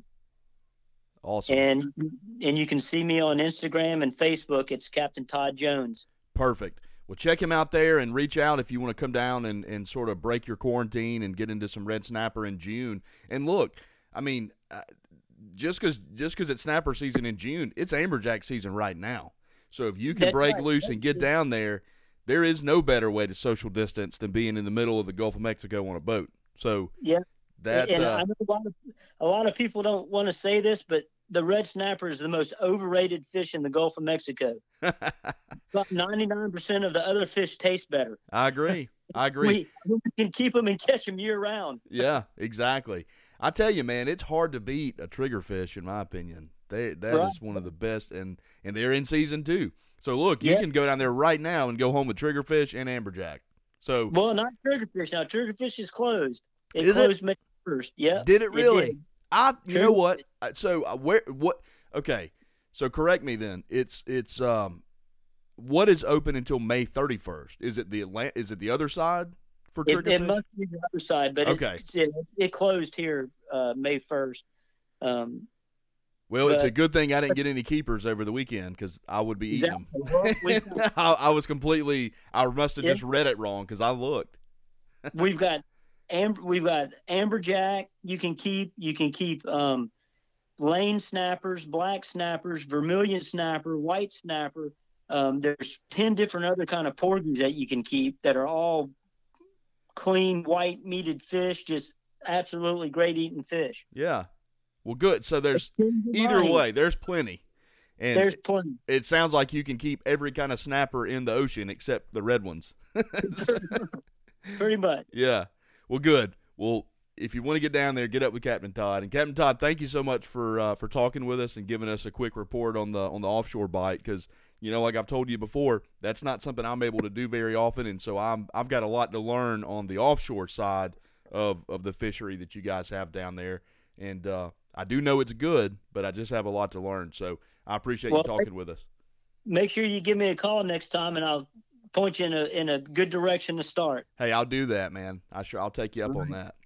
Speaker 1: Awesome.
Speaker 4: And and you can see me on Instagram and Facebook. It's Captain Todd Jones.
Speaker 1: Perfect. Well, check him out there and reach out if you want to come down and, and sort of break your quarantine and get into some red snapper in June. And look, I mean, uh, just because just because it's snapper season in June, it's amberjack season right now. So if you can
Speaker 4: That's
Speaker 1: break
Speaker 4: right.
Speaker 1: loose and get down there, there is no better way to social distance than being in the middle of the Gulf of Mexico on a boat. So
Speaker 4: yeah,
Speaker 1: that
Speaker 4: and
Speaker 1: uh,
Speaker 4: I know a lot of a lot of people don't want to say this, but the red snapper is the most overrated fish in the Gulf of Mexico. About ninety-nine percent of the other fish taste better.
Speaker 1: I agree. I agree.
Speaker 4: We, we can keep them and catch them year round.
Speaker 1: Yeah, exactly. I tell you, man, it's hard to beat a triggerfish, in my opinion. They that
Speaker 4: Right.
Speaker 1: is one of the best, and and they're in season two. So look, you
Speaker 4: Yeah.
Speaker 1: can go down there right now and go home with triggerfish and amberjack. So
Speaker 4: Well, not triggerfish. Now triggerfish is closed. It
Speaker 1: Is it?
Speaker 4: closed May first. Yeah.
Speaker 1: did it really?
Speaker 4: did.
Speaker 1: I you
Speaker 4: True.
Speaker 1: know what? Uh, So uh, where what? Okay, so correct me then. It's it's um, what is open until May thirty first? Is it the Atlant- Is it the other side for
Speaker 4: It,
Speaker 1: triggerfish?
Speaker 4: it must be the other side, but
Speaker 1: Okay.
Speaker 4: it, it, it closed here uh, May first. Um,
Speaker 1: Well, it's a
Speaker 4: But-
Speaker 1: good thing I didn't get any keepers over the weekend because I would be eating
Speaker 4: Exactly. Well, we-
Speaker 1: them. I, I was completely. I must have
Speaker 4: Yeah.
Speaker 1: just read it wrong because I looked.
Speaker 4: we've got amber, we've got amberjack. You can keep. You can keep um, lane snappers, black snappers, vermilion snapper, white snapper. Um, there's ten different other kind of porgies that you can keep that are all clean, white meated fish. Just absolutely great eating fish.
Speaker 1: Yeah. Well, good. So there's either way. There's plenty, and
Speaker 4: There's plenty.
Speaker 1: it sounds like you can keep every kind of snapper in the ocean except the red ones.
Speaker 4: Pretty much.
Speaker 1: Yeah. Well, good. Well, if you want to get down there, get up with Captain Todd. And Captain Todd, thank you so much for uh, for talking with us and giving us a quick report on the on the offshore bite because, you know, like I've told you before, that's not something I'm able to do very often, and so I'm I've got a lot to learn on the offshore side of of the fishery that you guys have down there. And uh, I do know it's good, but I just have a lot to learn. So I appreciate
Speaker 4: Well,
Speaker 1: you talking with us.
Speaker 4: Make sure you give me a call next time, and I'll point you in a in a good direction to start.
Speaker 1: Hey, I'll do that, man. I sure I'll take you up on that.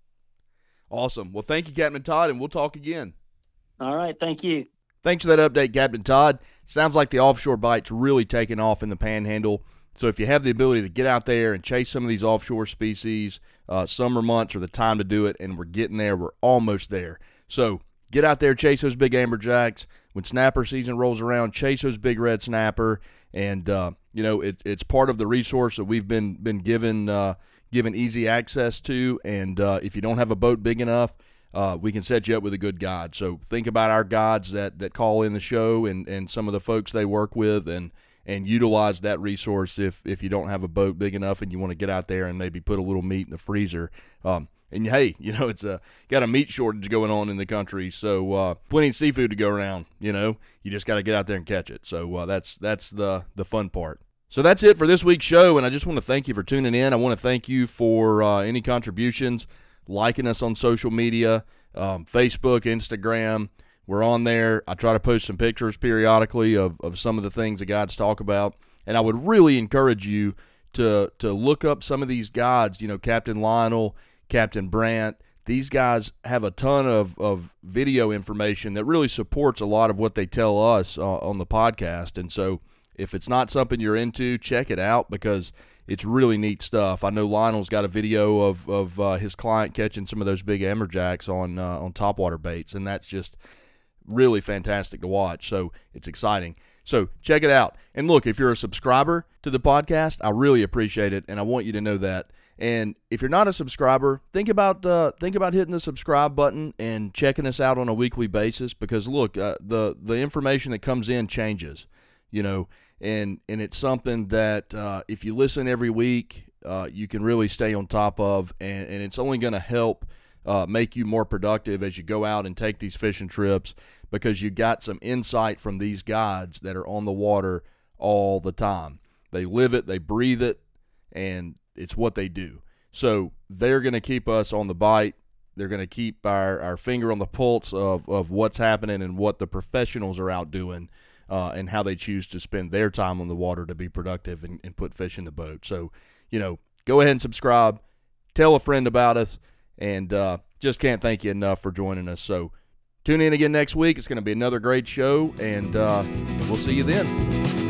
Speaker 1: Awesome. Well, thank you, Captain Todd, and we'll talk again.
Speaker 4: All right. Thank you.
Speaker 1: Thanks for that update, Captain Todd. Sounds like the offshore bite's really taking off in the Panhandle. So if you have the ability to get out there and chase some of these offshore species, uh, summer months are the time to do it, and we're getting there. We're almost there. So get out there, chase those big amberjacks. When snapper season rolls around, chase those big red snapper. And, uh, you know, it, it's part of the resource that we've been been given uh, given easy access to. And uh, if you don't have a boat big enough, uh, we can set you up with a good guide. So think about our guides that, that call in the show and, and some of the folks they work with, and and utilize that resource if, if you don't have a boat big enough and you want to get out there and maybe put a little meat in the freezer. Um, and, hey, you know, it's a, got a meat shortage going on in the country, so uh, plenty of seafood to go around, you know. You just got to get out there and catch it. So uh, that's that's the, the fun part. So that's it for this week's show, and I just want to thank you for tuning in. I want to thank you for uh, any contributions, liking us on social media, um, Facebook, Instagram. We're on there. I try to post some pictures periodically of, of some of the things the guides talk about. And I would really encourage you to to look up some of these guides, you know, Captain Lionel, Captain Brandt. These guys have a ton of, of video information that really supports a lot of what they tell us uh, on the podcast. And so if it's not something you're into, check it out because it's really neat stuff. I know Lionel's got a video of, of uh, his client catching some of those big amberjacks on, uh, on topwater baits, and that's just really fantastic to watch. So it's exciting. So check it out. And look, if you're a subscriber to the podcast, I really appreciate it, and I want you to know that. And if you're not a subscriber, think about uh, think about hitting the subscribe button and checking us out on a weekly basis because, look, uh, the, the information that comes in changes, you know, and, and it's something that uh, if you listen every week, uh, you can really stay on top of, and, and it's only going to help Uh, make you more productive as you go out and take these fishing trips because you got some insight from these guides that are on the water all the time. They live it, they breathe it, and it's what they do. So they're going to keep us on the bite. They're going to keep our, our finger on the pulse of, of what's happening and what the professionals are out doing uh, and how they choose to spend their time on the water to be productive and, and put fish in the boat. So, you know, go ahead and subscribe. Tell a friend about us. And uh, just can't thank you enough for joining us. So tune in again next week. It's going to be another great show, and uh, we'll see you then.